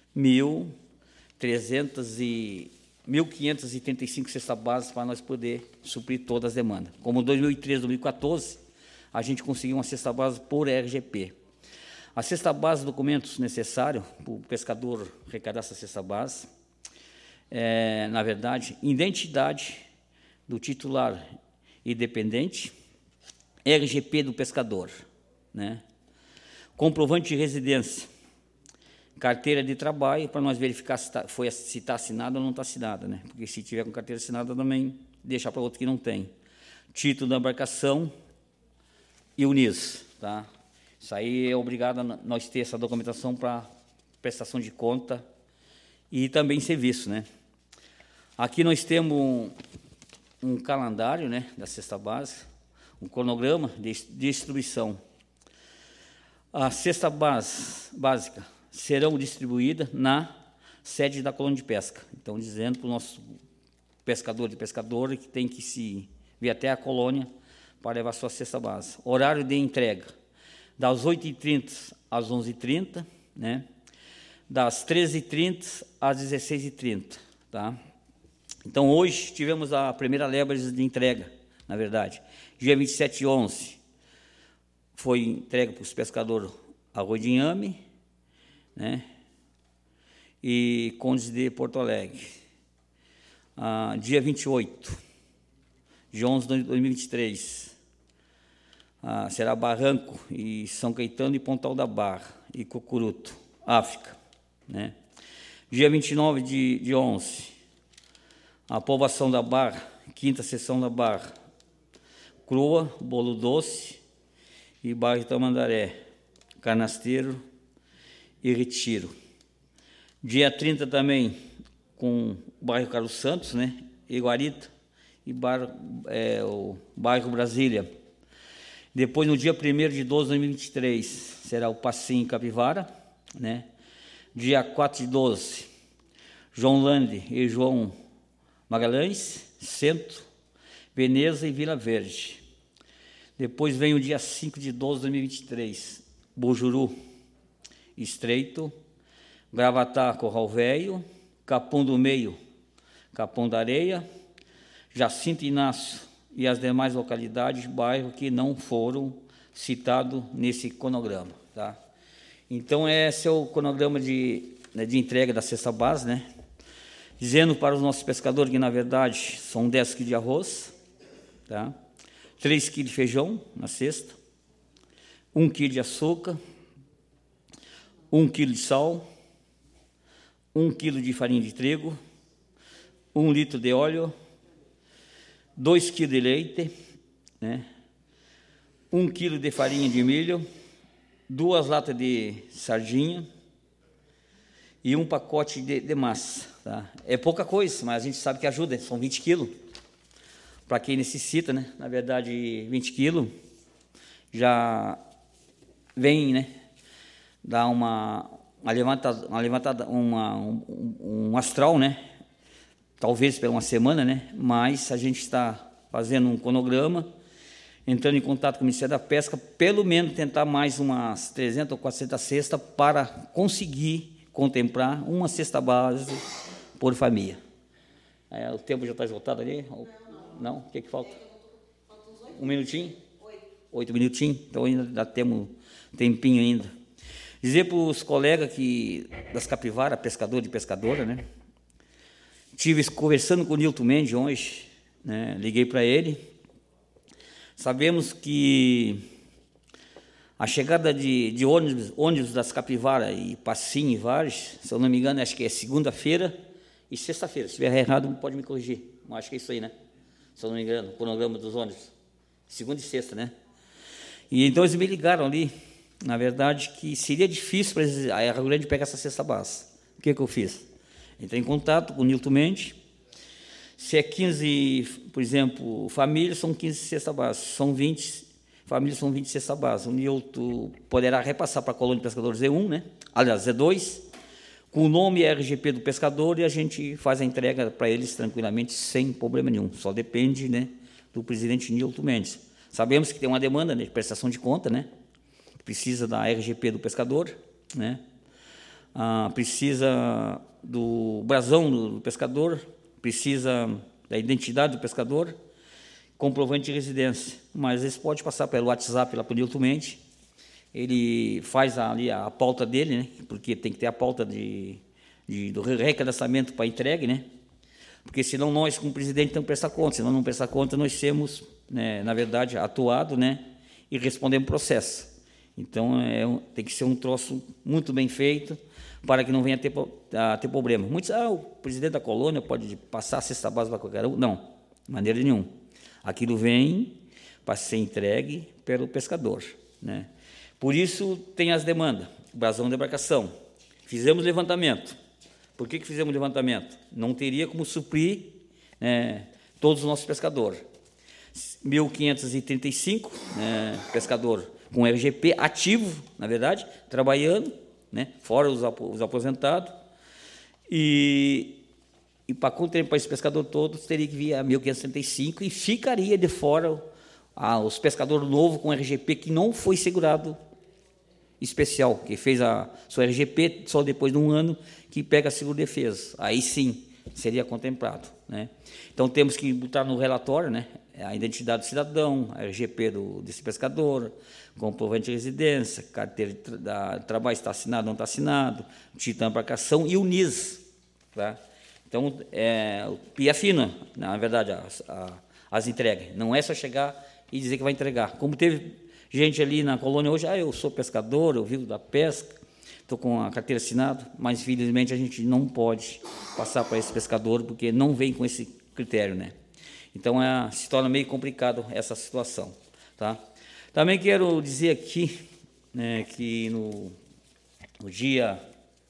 1.535 cestas básicas para nós poder suprir todas as demandas. Como em 2013, 2014, a gente conseguiu uma cesta base por RGP. A cesta base, documentos necessários para o pescador arrecadar essa cesta base, na verdade, identidade do titular e dependente, RGP do pescador, né? Comprovante de residência, carteira de trabalho, para nós verificar se está assinada ou não está assinada, né? Porque se tiver com carteira assinada, também deixa para outro que não tem. Título da embarcação e o NIS, tá? Isso aí é obrigado a nós ter essa documentação para prestação de conta e também serviço, né? Aqui nós temos um calendário, né, da cesta básica, um cronograma de distribuição. A cesta básica serão distribuídas na sede da colônia de pesca. Então, dizendo para o nosso pescador e pescadora que tem que se vir até a colônia para levar sua cesta básica. Horário de entrega, das 8h30 às 11h30, né? Das 13h30 às 16h30, tá? Então, hoje tivemos a primeira leva de entrega, na verdade. Dia 27/11, foi entregue para os pescadores Arroio de Inhame, né? E Condes de Porto Alegre. Dia 28 de 11 de 2023, será Barranco e São Caetano e Pontal da Barra e Cucuruto, África, né? Dia 29 de 11, a povoação da Barra, quinta seção da Barra, Croa, Bolo Doce e bairro Tamandaré, Canasteiro e Retiro. Dia 30 também, com o bairro Carlos Santos, né? Iguarita e o bairro Brasília. Depois, no dia 1º de 12 de 2023, será o Passinho Capivara, né? Dia 4 de 12, João Lande e João Magalhães, Centro, Veneza e Vila Verde. Depois vem o dia 5 de 12 de 2023, Bojuru, Estreito, Gravatá, Corral Velho, Capão do Meio, Capão da Areia, Jacinto Inácio e as demais localidades, bairros que não foram citados nesse cronograma, tá? Então, esse é o cronograma de entrega da cesta base, né? Dizendo para os nossos pescadores que, na verdade, são 10 quilos de arroz, tá? 3 quilos de feijão na cesta, 1 quilo de açúcar, 1 quilo de sal, 1 quilo de farinha de trigo, 1 litro de óleo, 2 quilos de leite, né? 1 quilo de farinha de milho, 2 latas de sardinha e 1 pacote de massa, tá? É pouca coisa, mas a gente sabe que ajuda, são 20 quilos. Para quem necessita, né? Na verdade, 20 quilos já vem, né? Dá uma levantada, um astral, né? Talvez por uma semana, né? Mas a gente está fazendo um cronograma, entrando em contato com o Ministério da Pesca, pelo menos tentar mais umas 300 ou 400 cestas para conseguir contemplar uma cesta base por família. O tempo já está esgotado ali? Não? O que falta? Falta uns 8 minutinho? 8 minutinhos? Então ainda temos tempinho ainda. Dizer para os colegas das capivaras, pescador e pescadora, né? Estive conversando com o Nilton Mendes hoje, né? Liguei para ele. Sabemos que a chegada de ônibus das capivaras e Passinho e Vares, se eu não me engano, acho que é segunda-feira e sexta-feira. Se estiver errado, pode me corrigir. Mas acho que é isso aí, né? Se eu não me engano, o cronograma dos ônibus. Segunda e sexta, né? E então eles me ligaram ali, na verdade, que seria difícil para eles, a Rio Grande pegar essa cesta base. O que eu fiz? Entrei em contato com o Nilton Mendes. Se é 15, por exemplo, famílias, são 15 cesta base. São 20 famílias, são 20 cesta base. O Nilton poderá repassar para a colônia de pescadores Z1, né? Aliás, Z2, com o nome RGP do pescador, e a gente faz a entrega para eles tranquilamente, sem problema nenhum. Só depende, né, do presidente Nilton Mendes. Sabemos que tem uma demanda, né, de prestação de conta, né? Precisa da RGP do pescador, né? Precisa do brasão do pescador, precisa da identidade do pescador, comprovante de residência. Mas eles podem passar pelo WhatsApp lá para o Nilton Mendes. Ele faz ali a pauta dele, né? Porque tem que ter a pauta do recadastramento para entrega, né? porque senão nós, como presidente, temos que prestar conta. Se nós não prestar conta, nós temos, né, na verdade, atuado, né, e respondemos processo. Então, tem que ser um troço muito bem feito para que não venha a ter problema. Muitos, o presidente da colônia pode passar a cesta básica para qualquer um. Não, de maneira nenhuma. Aquilo vem para ser entregue pelo pescador, né? Por isso, tem as demandas. Brasão de embarcação. Fizemos levantamento. Por que fizemos levantamento? Não teria como suprir, né, todos os nossos pescadores. 1.535 pescador com RGP ativo, na verdade, trabalhando, né, fora os aposentados, e para contemplar esse pescador todos, teria que vir a 1.535 e ficaria de fora os pescadores novos com RGP que não foi segurado especial, que fez a sua RGP só depois de um ano que pega a seguro-defesa. Aí sim, seria contemplado, né? Então, temos que botar no relatório, né, a identidade do cidadão, a RGP desse pescador, comprovante de residência, carteira de trabalho, está assinado, não está assinado, título de embarcação e o NIS. Tá? Então, e afina, na verdade, as entregas. Não é só chegar e dizer que vai entregar. Como teve gente ali na colônia hoje, eu sou pescador, eu vivo da pesca, estou com a carteira assinada, mas, infelizmente, a gente não pode passar para esse pescador, porque não vem com esse critério, né? Então, se torna meio complicado essa situação. Tá? Também quero dizer aqui, né, que no dia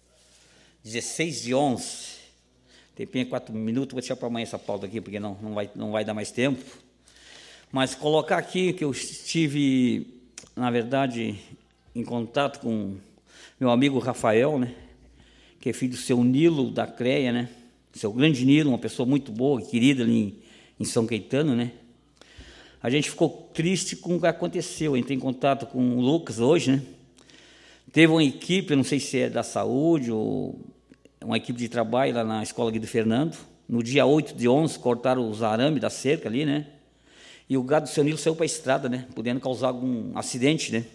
16/11, tempinho 4 minutos, vou deixar para amanhã essa pauta aqui, porque não vai dar mais tempo, mas colocar aqui que eu estive, na verdade, em contato com meu amigo Rafael, né, que é filho do seu Nilo da CREA, né, seu grande Nilo, uma pessoa muito boa, querida ali em São Caetano, né. A gente ficou triste com o que aconteceu. Entrei em contato com o Lucas hoje, né. Teve uma equipe, não sei se é da saúde ou uma equipe de trabalho lá na Escola Guido Fernando. No dia 8/11, cortaram os arames da cerca ali, né. E o gado do seu Nilo saiu para a estrada, né, podendo causar algum acidente, né.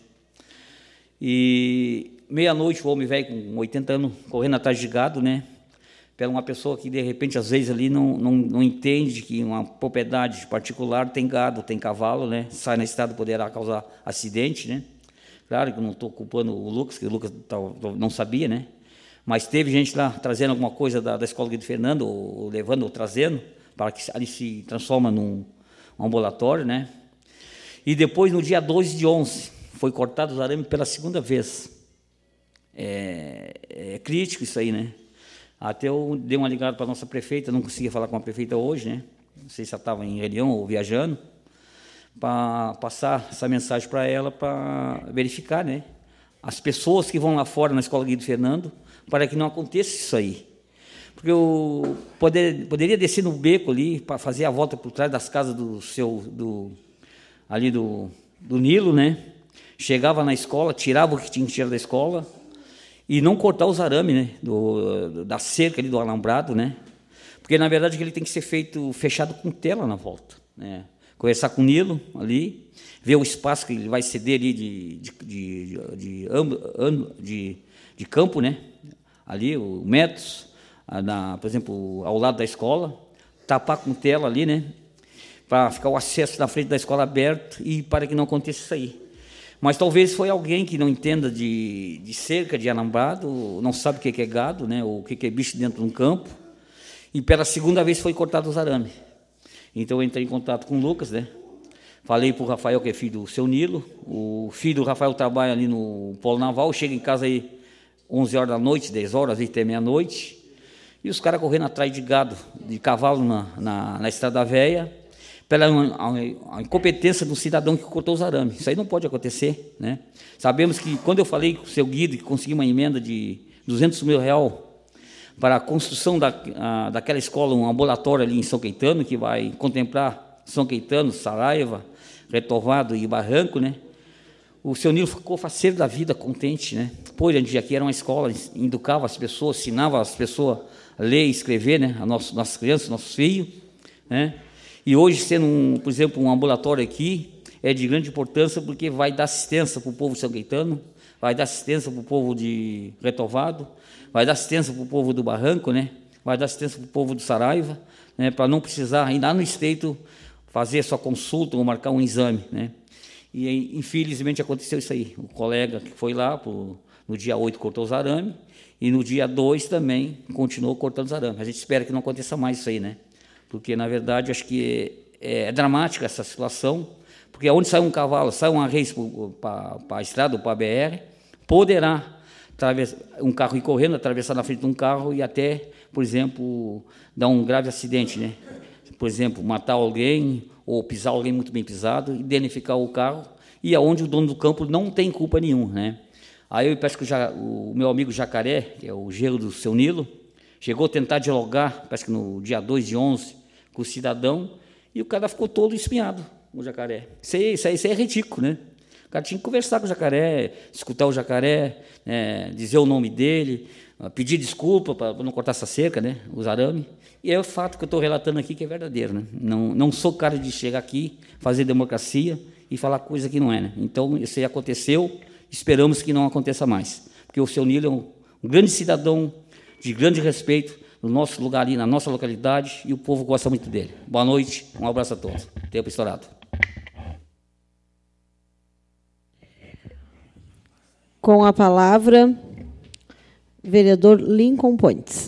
E meia-noite, o homem velho com 80 anos correndo atrás de gado, né, pela uma pessoa que, de repente, às vezes ali não entende que uma propriedade particular tem gado, tem cavalo, né, sai na estrada, poderá causar acidente, né. Claro que eu não estou culpando o Lucas, que o Lucas não sabia, né, mas teve gente lá trazendo alguma coisa da Escola Guido Fernando, ou levando ou trazendo, para que ali se transforma num ambulatório, né. E depois, no dia 12/11, foi cortado os arames pela segunda vez. É crítico isso aí, né. Até eu dei uma ligada para a nossa prefeita, não conseguia falar com a prefeita hoje, né, não sei se ela estava em reunião ou viajando, para passar essa mensagem para ela, para verificar, né, as pessoas que vão lá fora na Escola Guido Fernando, para que não aconteça isso aí. Porque eu poderia descer no beco ali, para fazer a volta por trás das casas do Nilo, né, chegava na escola, tirava o que tinha que tirar da escola, e não cortar os arames, né, da cerca ali do alambrado, né, porque, na verdade, ele tem que ser fechado com tela na volta, né, conversar com o Nilo ali, ver o espaço que ele vai ceder ali de campo, né, ali, o metros, por exemplo, ao lado da escola, tapar com tela ali, né, para ficar o acesso na frente da escola aberto e para que não aconteça isso aí. Mas talvez foi alguém que não entenda de cerca, de alambrado, não sabe o que é gado, né, ou o que é bicho dentro de um campo, e pela segunda vez foi cortado os arames. Então eu entrei em contato com o Lucas, né, falei para o Rafael, que é filho do seu Nilo, o filho do Rafael trabalha ali no Polo Naval, chega em casa aí 11 horas da noite, 10 horas, até meia-noite, e os caras correndo atrás de gado, de cavalo na Estrada Velha, pela a incompetência do cidadão que cortou os arames. Isso aí não pode acontecer, né? Sabemos que, quando eu falei com o seu Guido, que consegui uma emenda de R$200 mil para a construção daquela escola, um ambulatório ali em São Caetano, que vai contemplar São Caetano, Saraiva, Retovado e Barranco, né? O seu Nilo ficou faceiro da vida, contente, né? Pois, a gente aqui era uma escola, educava as pessoas, ensinava as pessoas a ler e escrever, né? Nossas crianças, nossos filhos, né? E hoje, sendo, por exemplo, um ambulatório aqui, é de grande importância, porque vai dar assistência para o povo de São Caetano, vai dar assistência para o povo de Retovado, vai dar assistência para o povo do Barranco, né? Vai dar assistência para o povo do Saraiva, né, para não precisar ir lá no Estreito fazer a sua consulta ou marcar um exame, né? E, infelizmente, aconteceu isso aí. O colega que foi lá, no dia 8, cortou os arames, e no dia 2 também continuou cortando os arames. A gente espera que não aconteça mais isso aí, né? Porque, na verdade, acho que é dramática essa situação, porque onde sai um cavalo, sai uma reis para a estrada ou para a BR, poderá um carro ir correndo, atravessar na frente de um carro e até, por exemplo, dar um grave acidente, né? Por exemplo, matar alguém ou pisar alguém muito bem pisado e danificar o carro, e aonde o dono do campo não tem culpa nenhuma, né? Aí eu peço que o meu amigo Jacaré, que é o genro do seu Nilo, chegou a tentar dialogar, parece que no dia 2 de 11, com o cidadão, e o cara ficou todo espinhado, o Jacaré. Isso aí é ridículo, né? O cara tinha que conversar com o Jacaré, escutar o Jacaré, dizer o nome dele, pedir desculpa para não cortar essa cerca, né, os arames. E é o fato que eu estou relatando aqui que é verdadeiro, né? Não sou cara de chegar aqui, fazer democracia e falar coisa que não é, né? Então, isso aí aconteceu, esperamos que não aconteça mais. Porque o seu Nilo é um grande cidadão, de grande respeito, no nosso lugar ali, na nossa localidade, e o povo gosta muito dele. Boa noite, um abraço a todos. Tempo estourado. Com a palavra, vereador Lincoln Pontes.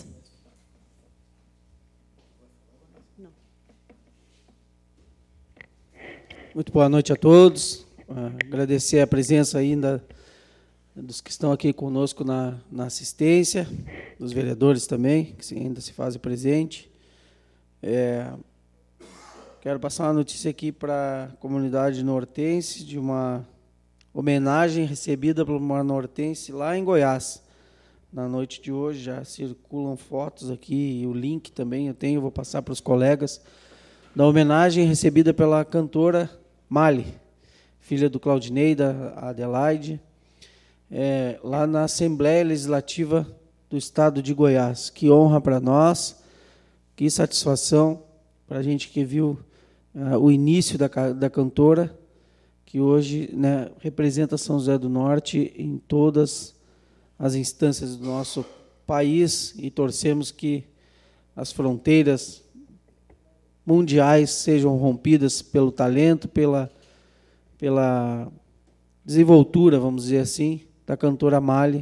Muito boa noite a todos. Agradecer a presença ainda dos que estão aqui conosco na assistência, dos vereadores também, que ainda se fazem presente. Quero passar uma notícia aqui para a comunidade nortense de uma homenagem recebida por uma nortense lá em Goiás. Na noite de hoje já circulam fotos aqui, e o link também eu vou passar para os colegas, da homenagem recebida pela cantora Mali, filha do Claudinei, da Adelaide, lá na Assembleia Legislativa do Estado de Goiás. Que honra para nós, que satisfação para a gente que viu o início da cantora, que hoje, né, representa São José do Norte em todas as instâncias do nosso país, e torcemos que as fronteiras mundiais sejam rompidas pelo talento, pela desenvoltura, vamos dizer assim, da cantora Mali.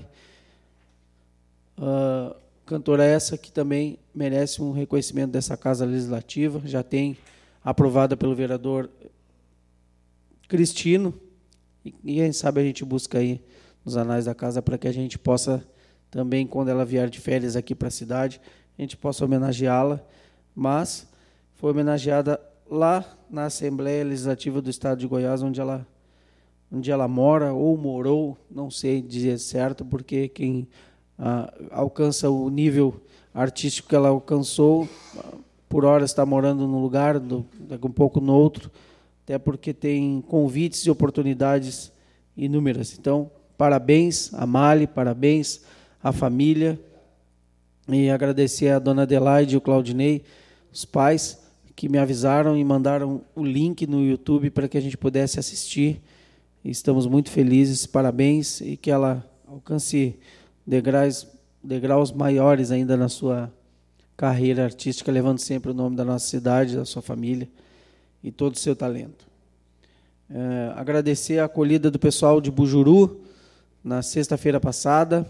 Cantora essa que também merece um reconhecimento dessa Casa Legislativa, já tem aprovada pelo vereador Cristino, e quem sabe a gente busca aí nos anais da casa para que a gente possa também, quando ela vier de férias aqui para a cidade, a gente possa homenageá-la, mas foi homenageada lá na Assembleia Legislativa do Estado de Goiás, onde ela mora ou morou, não sei dizer certo, porque quem alcança o nível artístico que ela alcançou, por hora está morando num lugar, daqui um pouco no outro, até porque tem convites e oportunidades inúmeras. Então, parabéns a Mali, parabéns à família, e agradecer a dona Adelaide e o Claudinei, os pais, que me avisaram e mandaram o link no YouTube para que a gente pudesse assistir. Estamos muito felizes, parabéns, e que ela alcance degraus maiores ainda na sua carreira artística, levando sempre o nome da nossa cidade, da sua família e todo o seu talento. Agradecer a acolhida do pessoal de Bujuru na sexta-feira passada,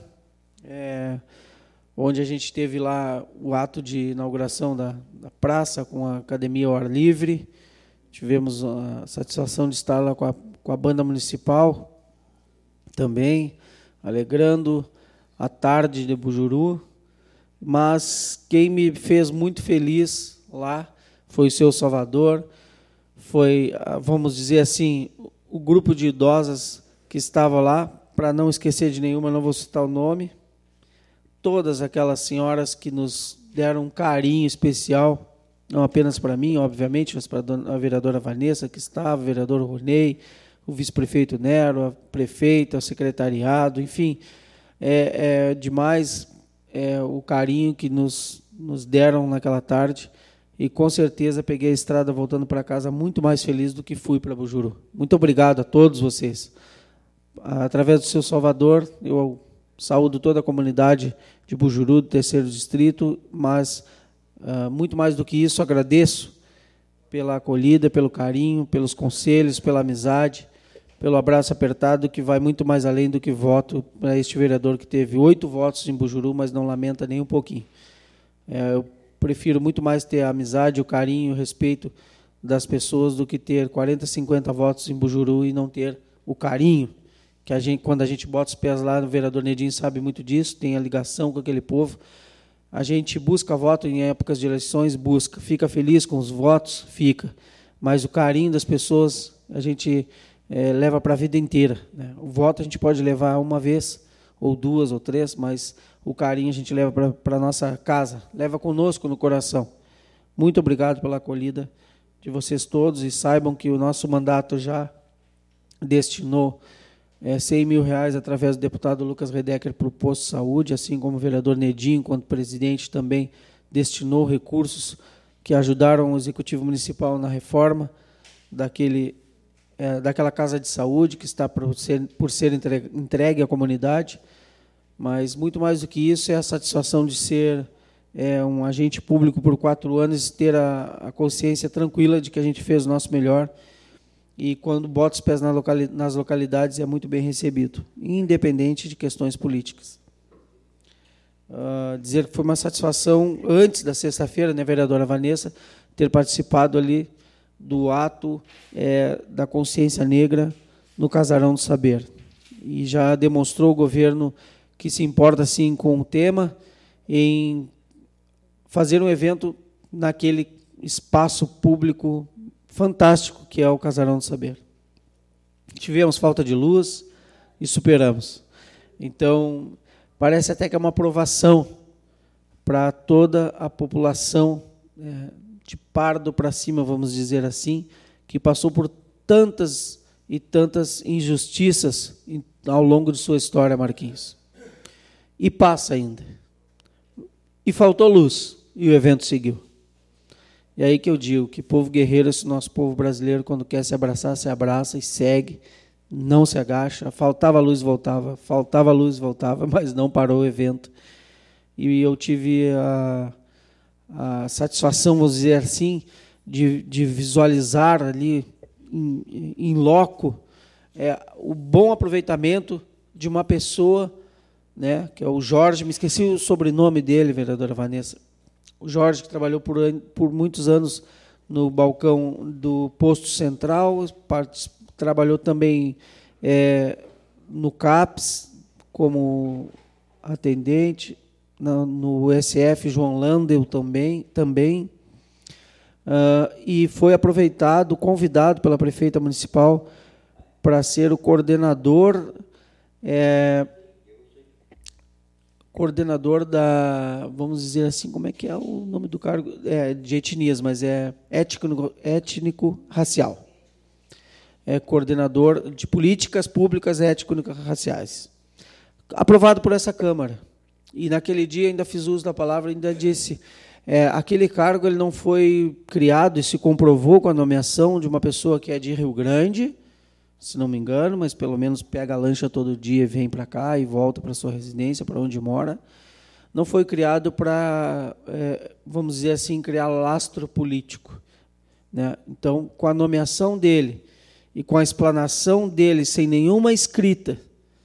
onde a gente teve lá o ato de inauguração da praça com a academia ao ar livre. Tivemos a satisfação de estar lá com a banda municipal também, alegrando a tarde de Bujuru. Mas quem me fez muito feliz lá foi o seu Salvador, foi, vamos dizer assim, o grupo de idosas que estava lá, para não esquecer de nenhuma, não vou citar o nome, todas aquelas senhoras que nos deram um carinho especial, não apenas para mim, obviamente, mas para a vereadora Vanessa, que estava, o vereador Ronei, o vice-prefeito Nero, a prefeita, o secretariado, enfim, é demais o carinho que nos deram naquela tarde, e com certeza peguei a estrada voltando para casa muito mais feliz do que fui para Bujuru. Muito obrigado a todos vocês. Através do seu Salvador, eu saúdo toda a comunidade de Bujuru, do 3º Distrito, mas Muito mais do que isso, agradeço pela acolhida, pelo carinho, pelos conselhos, pela amizade, pelo abraço apertado, que vai muito mais além do que voto para este vereador que teve 8 votos em Bujuru, mas não lamenta nem um pouquinho. Eu prefiro muito mais ter a amizade, o carinho, o respeito das pessoas do que ter 40, 50 votos em Bujuru e não ter o carinho, que quando a gente bota os pés lá, o vereador Nedinho sabe muito disso, tem a ligação com aquele povo. A gente busca voto em épocas de eleições, busca. Fica feliz com os votos, fica. Mas o carinho das pessoas a gente leva para a vida inteira, né? O voto a gente pode levar uma vez, ou 2, ou 3, mas o carinho a gente leva para a nossa casa, leva conosco no coração. Muito obrigado pela acolhida de vocês todos, e saibam que o nosso mandato já destinou R$100 mil através do deputado Lucas Redecker para o posto de saúde, assim como o vereador Nedinho, enquanto presidente, também destinou recursos que ajudaram o Executivo Municipal na reforma daquela casa de saúde que está por ser entregue à comunidade. Mas, muito mais do que isso, é a satisfação de ser um agente público por 4 anos e ter a consciência tranquila de que a gente fez o nosso melhor. E quando bota os pés nas localidades é muito bem recebido, independente de questões políticas. Dizer que foi uma satisfação, antes da sexta-feira, né, vereadora Vanessa, ter participado ali do ato da consciência negra no Casarão do Saber. E já demonstrou o governo que se importa, sim, com o tema, em fazer um evento naquele espaço público fantástico que é o Casarão do Saber. Tivemos falta de luz e superamos. Então, parece até que é uma aprovação para toda a população de Pardo para cima, vamos dizer assim, que passou por tantas e tantas injustiças ao longo de sua história, Marquinhos. E passa ainda. E faltou luz, e o evento seguiu. E aí que eu digo que povo guerreiro, esse nosso povo brasileiro, quando quer se abraça e segue, não se agacha. Faltava luz, voltava, mas não parou o evento. E eu tive a satisfação, vamos dizer assim, de visualizar ali, em loco, o bom aproveitamento de uma pessoa, né, que é o Jorge, me esqueci o sobrenome dele, vereadora Vanessa, o Jorge, que trabalhou por muitos anos no balcão do posto central, trabalhou também no CAPS como atendente, no SF João Landel também e foi convidado pela prefeita municipal para ser o coordenador vamos dizer assim, como é que é o nome do cargo? De etnias, mas é étnico-racial. É coordenador de políticas públicas étnico-raciais. Aprovado por essa Câmara. E naquele dia ainda fiz uso da palavra, ainda disse, aquele cargo ele não foi criado e se comprovou com a nomeação de uma pessoa que é de Rio Grande, se não me engano, mas pelo menos pega a lancha todo dia, vem para cá e volta para sua residência, para onde mora. Não foi criado para, vamos dizer assim, criar lastro político, né? Então, com a nomeação dele e com a explanação dele, sem nenhuma escrita,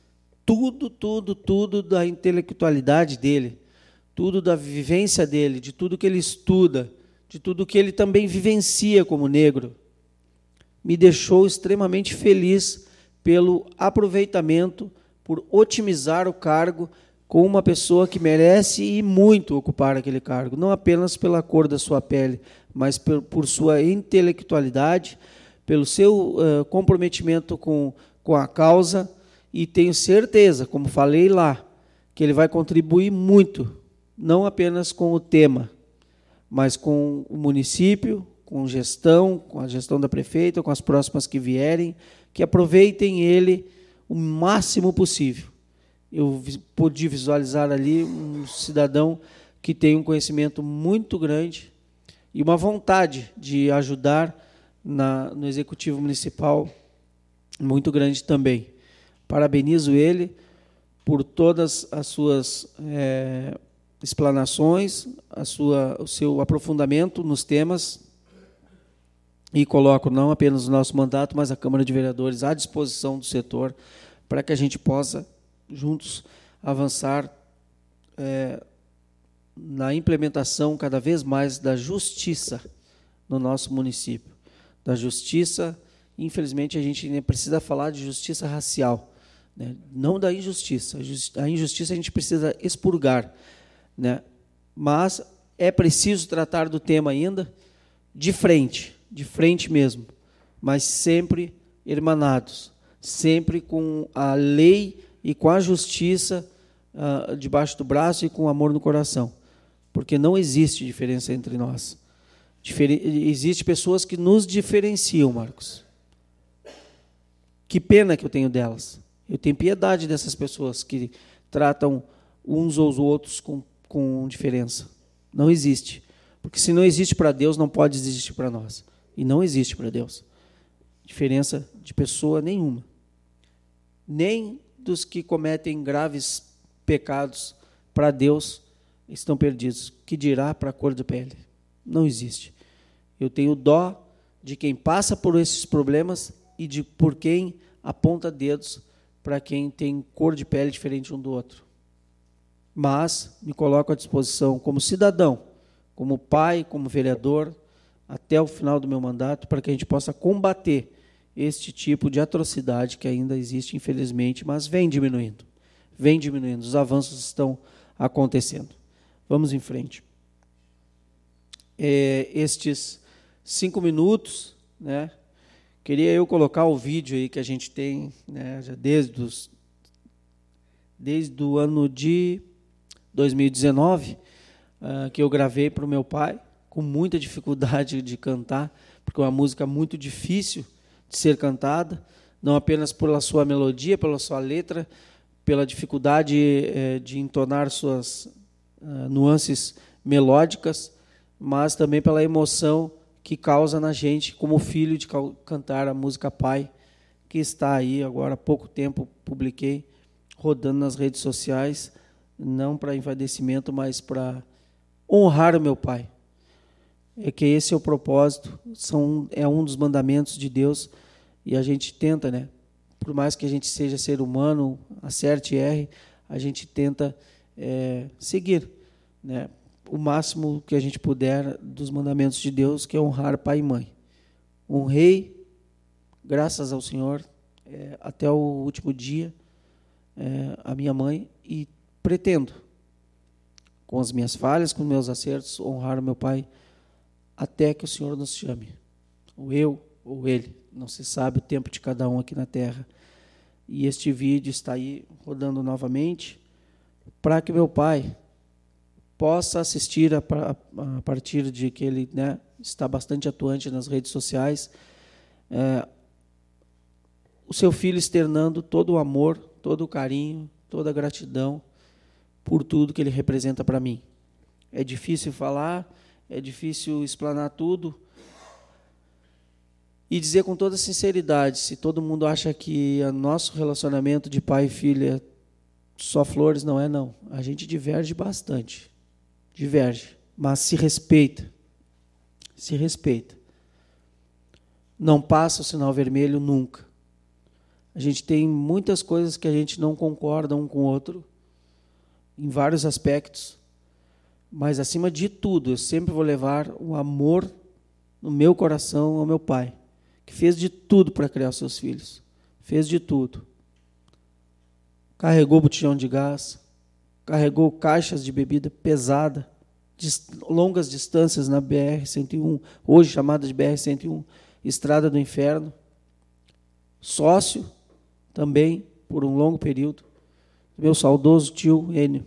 tudo da intelectualidade dele, tudo da vivência dele, de tudo que ele estuda, de tudo que ele também vivencia como negro, me deixou extremamente feliz pelo aproveitamento, por otimizar o cargo com uma pessoa que merece e muito ocupar aquele cargo, não apenas pela cor da sua pele, mas por sua intelectualidade, pelo seu comprometimento com a causa, e tenho certeza, como falei lá, que ele vai contribuir muito, não apenas com o tema, mas com o município, com a gestão da prefeita, com as próximas que vierem, que aproveitem ele o máximo possível. Eu pude visualizar ali um cidadão que tem um conhecimento muito grande e uma vontade de ajudar no Executivo Municipal muito grande também. Parabenizo ele por todas as suas explanações, o seu aprofundamento nos temas, e coloco não apenas o nosso mandato, mas a Câmara de Vereadores à disposição do setor, para que a gente possa, juntos, avançar na implementação cada vez mais da justiça no nosso município. Da justiça, infelizmente, a gente precisa falar de justiça racial, né? Não da injustiça. A injustiça a gente precisa expurgar, né? Mas é preciso tratar do tema ainda de frente mesmo, mas sempre irmanados, sempre com a lei e com a justiça debaixo do braço e com amor no coração, porque não existe diferença entre nós. Existem pessoas que nos diferenciam, Marcos. Que pena que eu tenho delas. Eu tenho piedade dessas pessoas que tratam uns ou os outros com diferença. Não existe. Porque se não existe para Deus, não pode existir para nós. E não existe para Deus diferença de pessoa nenhuma. Nem dos que cometem graves pecados para Deus estão perdidos. Que dirá para a cor de pele? Não existe. Eu tenho dó de quem passa por esses problemas e por quem aponta dedos para quem tem cor de pele diferente um do outro. Mas me coloco à disposição como cidadão, como pai, como vereador, até o final do meu mandato, para que a gente possa combater este tipo de atrocidade que ainda existe, infelizmente, mas vem diminuindo. Vem diminuindo, os avanços estão acontecendo. Vamos em frente. Estes 5 minutos, né? Queria eu colocar o vídeo aí que a gente tem, né, já desde o ano de 2019, que eu gravei para o meu pai, com muita dificuldade de cantar, porque é uma música muito difícil de ser cantada, não apenas pela sua melodia, pela sua letra, pela dificuldade de entonar suas nuances melódicas, mas também pela emoção que causa na gente, como filho, de cantar a música Pai, que está aí agora há pouco tempo, publiquei, rodando nas redes sociais, não para envaidecimento, mas para honrar o meu pai. É que esse é o propósito, é um dos mandamentos de Deus, e a gente tenta, né? Por mais que a gente seja ser humano, acerte e erre, a gente tenta seguir, né, o máximo que a gente puder dos mandamentos de Deus, que é honrar pai e mãe. Honrei, graças ao Senhor, até o último dia, a minha mãe, e pretendo, com as minhas falhas, com os meus acertos, honrar o meu pai até que o Senhor nos chame. Ou eu, ou ele. Não se sabe o tempo de cada um aqui na terra. E este vídeo está aí rodando novamente, para que meu pai possa assistir a partir de que ele, né, está bastante atuante nas redes sociais, o seu filho externando todo o amor, todo o carinho, toda a gratidão por tudo que ele representa para mim. É difícil falar, é difícil explanar tudo e dizer com toda sinceridade, se todo mundo acha que o nosso relacionamento de pai e filho é só flores, não é não. A gente diverge bastante. Diverge, mas se respeita. Se respeita. Não passa o sinal vermelho nunca. A gente tem muitas coisas que a gente não concorda um com o outro, em vários aspectos, mas, acima de tudo, eu sempre vou levar o amor no meu coração ao meu pai, que fez de tudo para criar os seus filhos. Fez de tudo. Carregou botijão de gás, carregou caixas de bebida pesada, longas distâncias na BR-101, hoje chamada de BR-101, Estrada do Inferno. Sócio, também, por um longo período, meu saudoso tio Enio,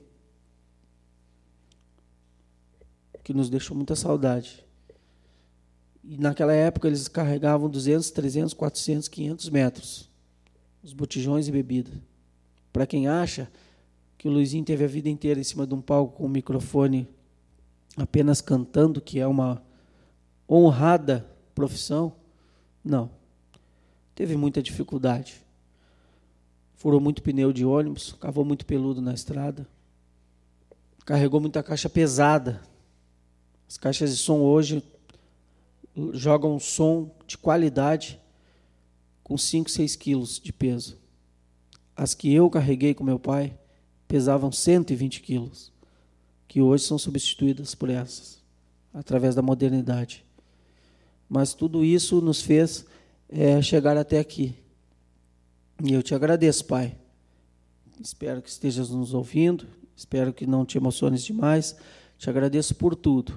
que nos deixou muita saudade. E naquela época eles carregavam 200, 300, 400, 500 metros, os botijões e bebida. Para quem acha que o Luizinho teve a vida inteira em cima de um palco com um microfone apenas cantando, que é uma honrada profissão, não. Teve muita dificuldade. Furou muito pneu de ônibus, cavou muito peludo na estrada. carregou muita caixa pesada. As caixas de som hoje jogam um som de qualidade com 5, 6 quilos de peso. As que eu carreguei com meu pai pesavam 120 quilos, que hoje são substituídas por essas, através da modernidade. Mas tudo isso nos fez chegar até aqui. E eu te agradeço, Pai. Espero que estejas nos ouvindo, espero que não te emociones demais. Te agradeço por tudo,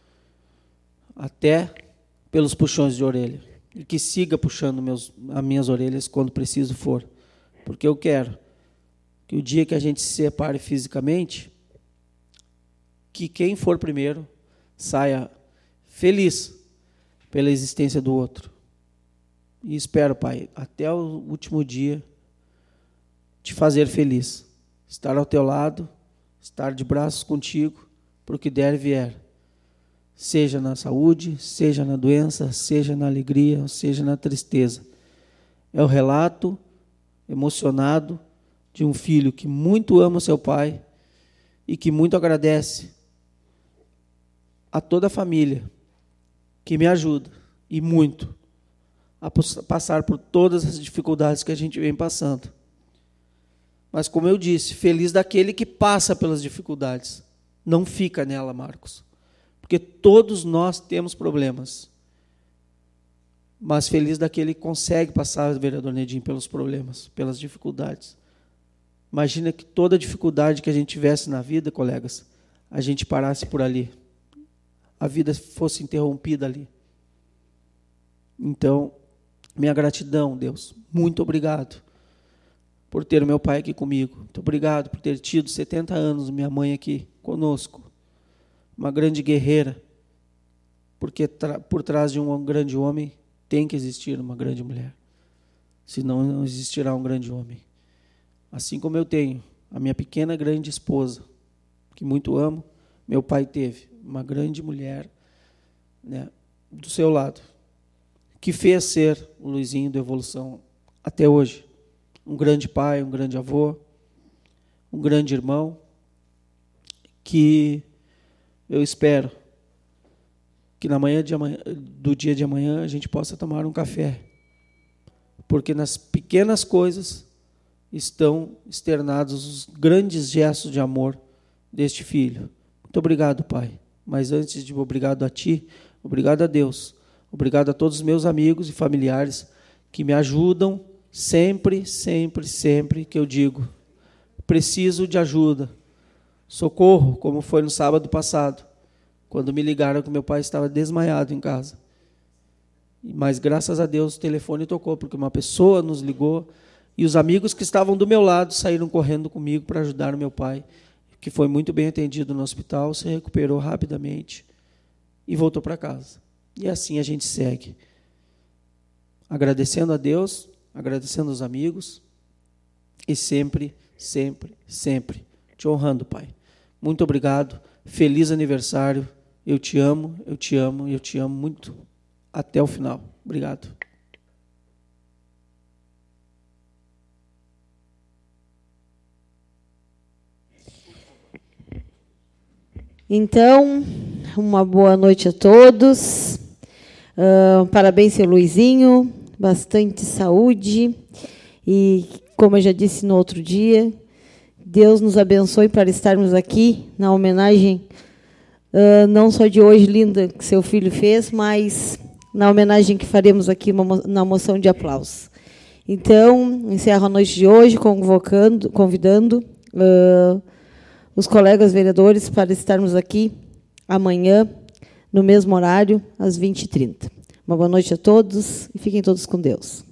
até pelos puxões de orelha. E que siga puxando as minhas orelhas quando preciso for. Porque eu quero que o dia que a gente se separe fisicamente, que quem for primeiro saia feliz pela existência do outro. E espero, Pai, até o último dia, te fazer feliz. Estar ao teu lado, estar de braços contigo, para o que der e vier. Seja na saúde, seja na doença, seja na alegria, seja na tristeza. É o relato emocionado de um filho que muito ama seu pai e que muito agradece a toda a família que me ajuda, e muito, a passar por todas as dificuldades que a gente vem passando. Mas, como eu disse, feliz daquele que passa pelas dificuldades. Não fica nela, Marcos. Porque todos nós temos problemas. Mas feliz daquele que consegue passar, vereador Nedim, pelos problemas, pelas dificuldades. Imagina que toda dificuldade que a gente tivesse na vida, colegas, a gente parasse por ali. A vida fosse interrompida ali. Então, minha gratidão, Deus. Muito obrigado por ter o meu pai aqui comigo. Muito obrigado por ter tido 70 anos, minha mãe aqui conosco. Uma grande guerreira. Porque por trás de um grande homem tem que existir uma grande mulher. Senão não existirá um grande homem. Assim como eu tenho a minha pequena grande esposa, que muito amo, meu pai teve uma grande mulher, né, do seu lado, que fez ser o Luizinho da Evolução até hoje. Um grande pai, um grande avô, um grande irmão, que eu espero que na manhã do dia de amanhã a gente possa tomar um café, porque nas pequenas coisas estão externados os grandes gestos de amor deste filho. Muito obrigado, Pai. Mas antes de obrigado a Ti, obrigado a Deus, obrigado a todos os meus amigos e familiares que me ajudam sempre, sempre, sempre que eu digo, preciso de ajuda, socorro, como foi no sábado passado, quando me ligaram que meu pai estava desmaiado em casa. Mas, graças a Deus, o telefone tocou, porque uma pessoa nos ligou, e os amigos que estavam do meu lado saíram correndo comigo para ajudar o meu pai, que foi muito bem atendido no hospital, se recuperou rapidamente e voltou para casa. E assim a gente segue, agradecendo a Deus, agradecendo aos amigos, e sempre, sempre, sempre te honrando, Pai. Muito obrigado, feliz aniversário, eu te amo, eu te amo, eu te amo muito, até o final. Obrigado. Então, uma boa noite a todos. Parabéns, seu Luizinho. Bastante saúde. E, como eu já disse no outro dia, Deus nos abençoe para estarmos aqui na homenagem, não só de hoje, linda, que seu filho fez, mas na homenagem que faremos aqui na moção de aplausos. Então, encerro a noite de hoje convidando os colegas vereadores para estarmos aqui amanhã, no mesmo horário, às 20h30. Uma boa noite a todos e fiquem todos com Deus.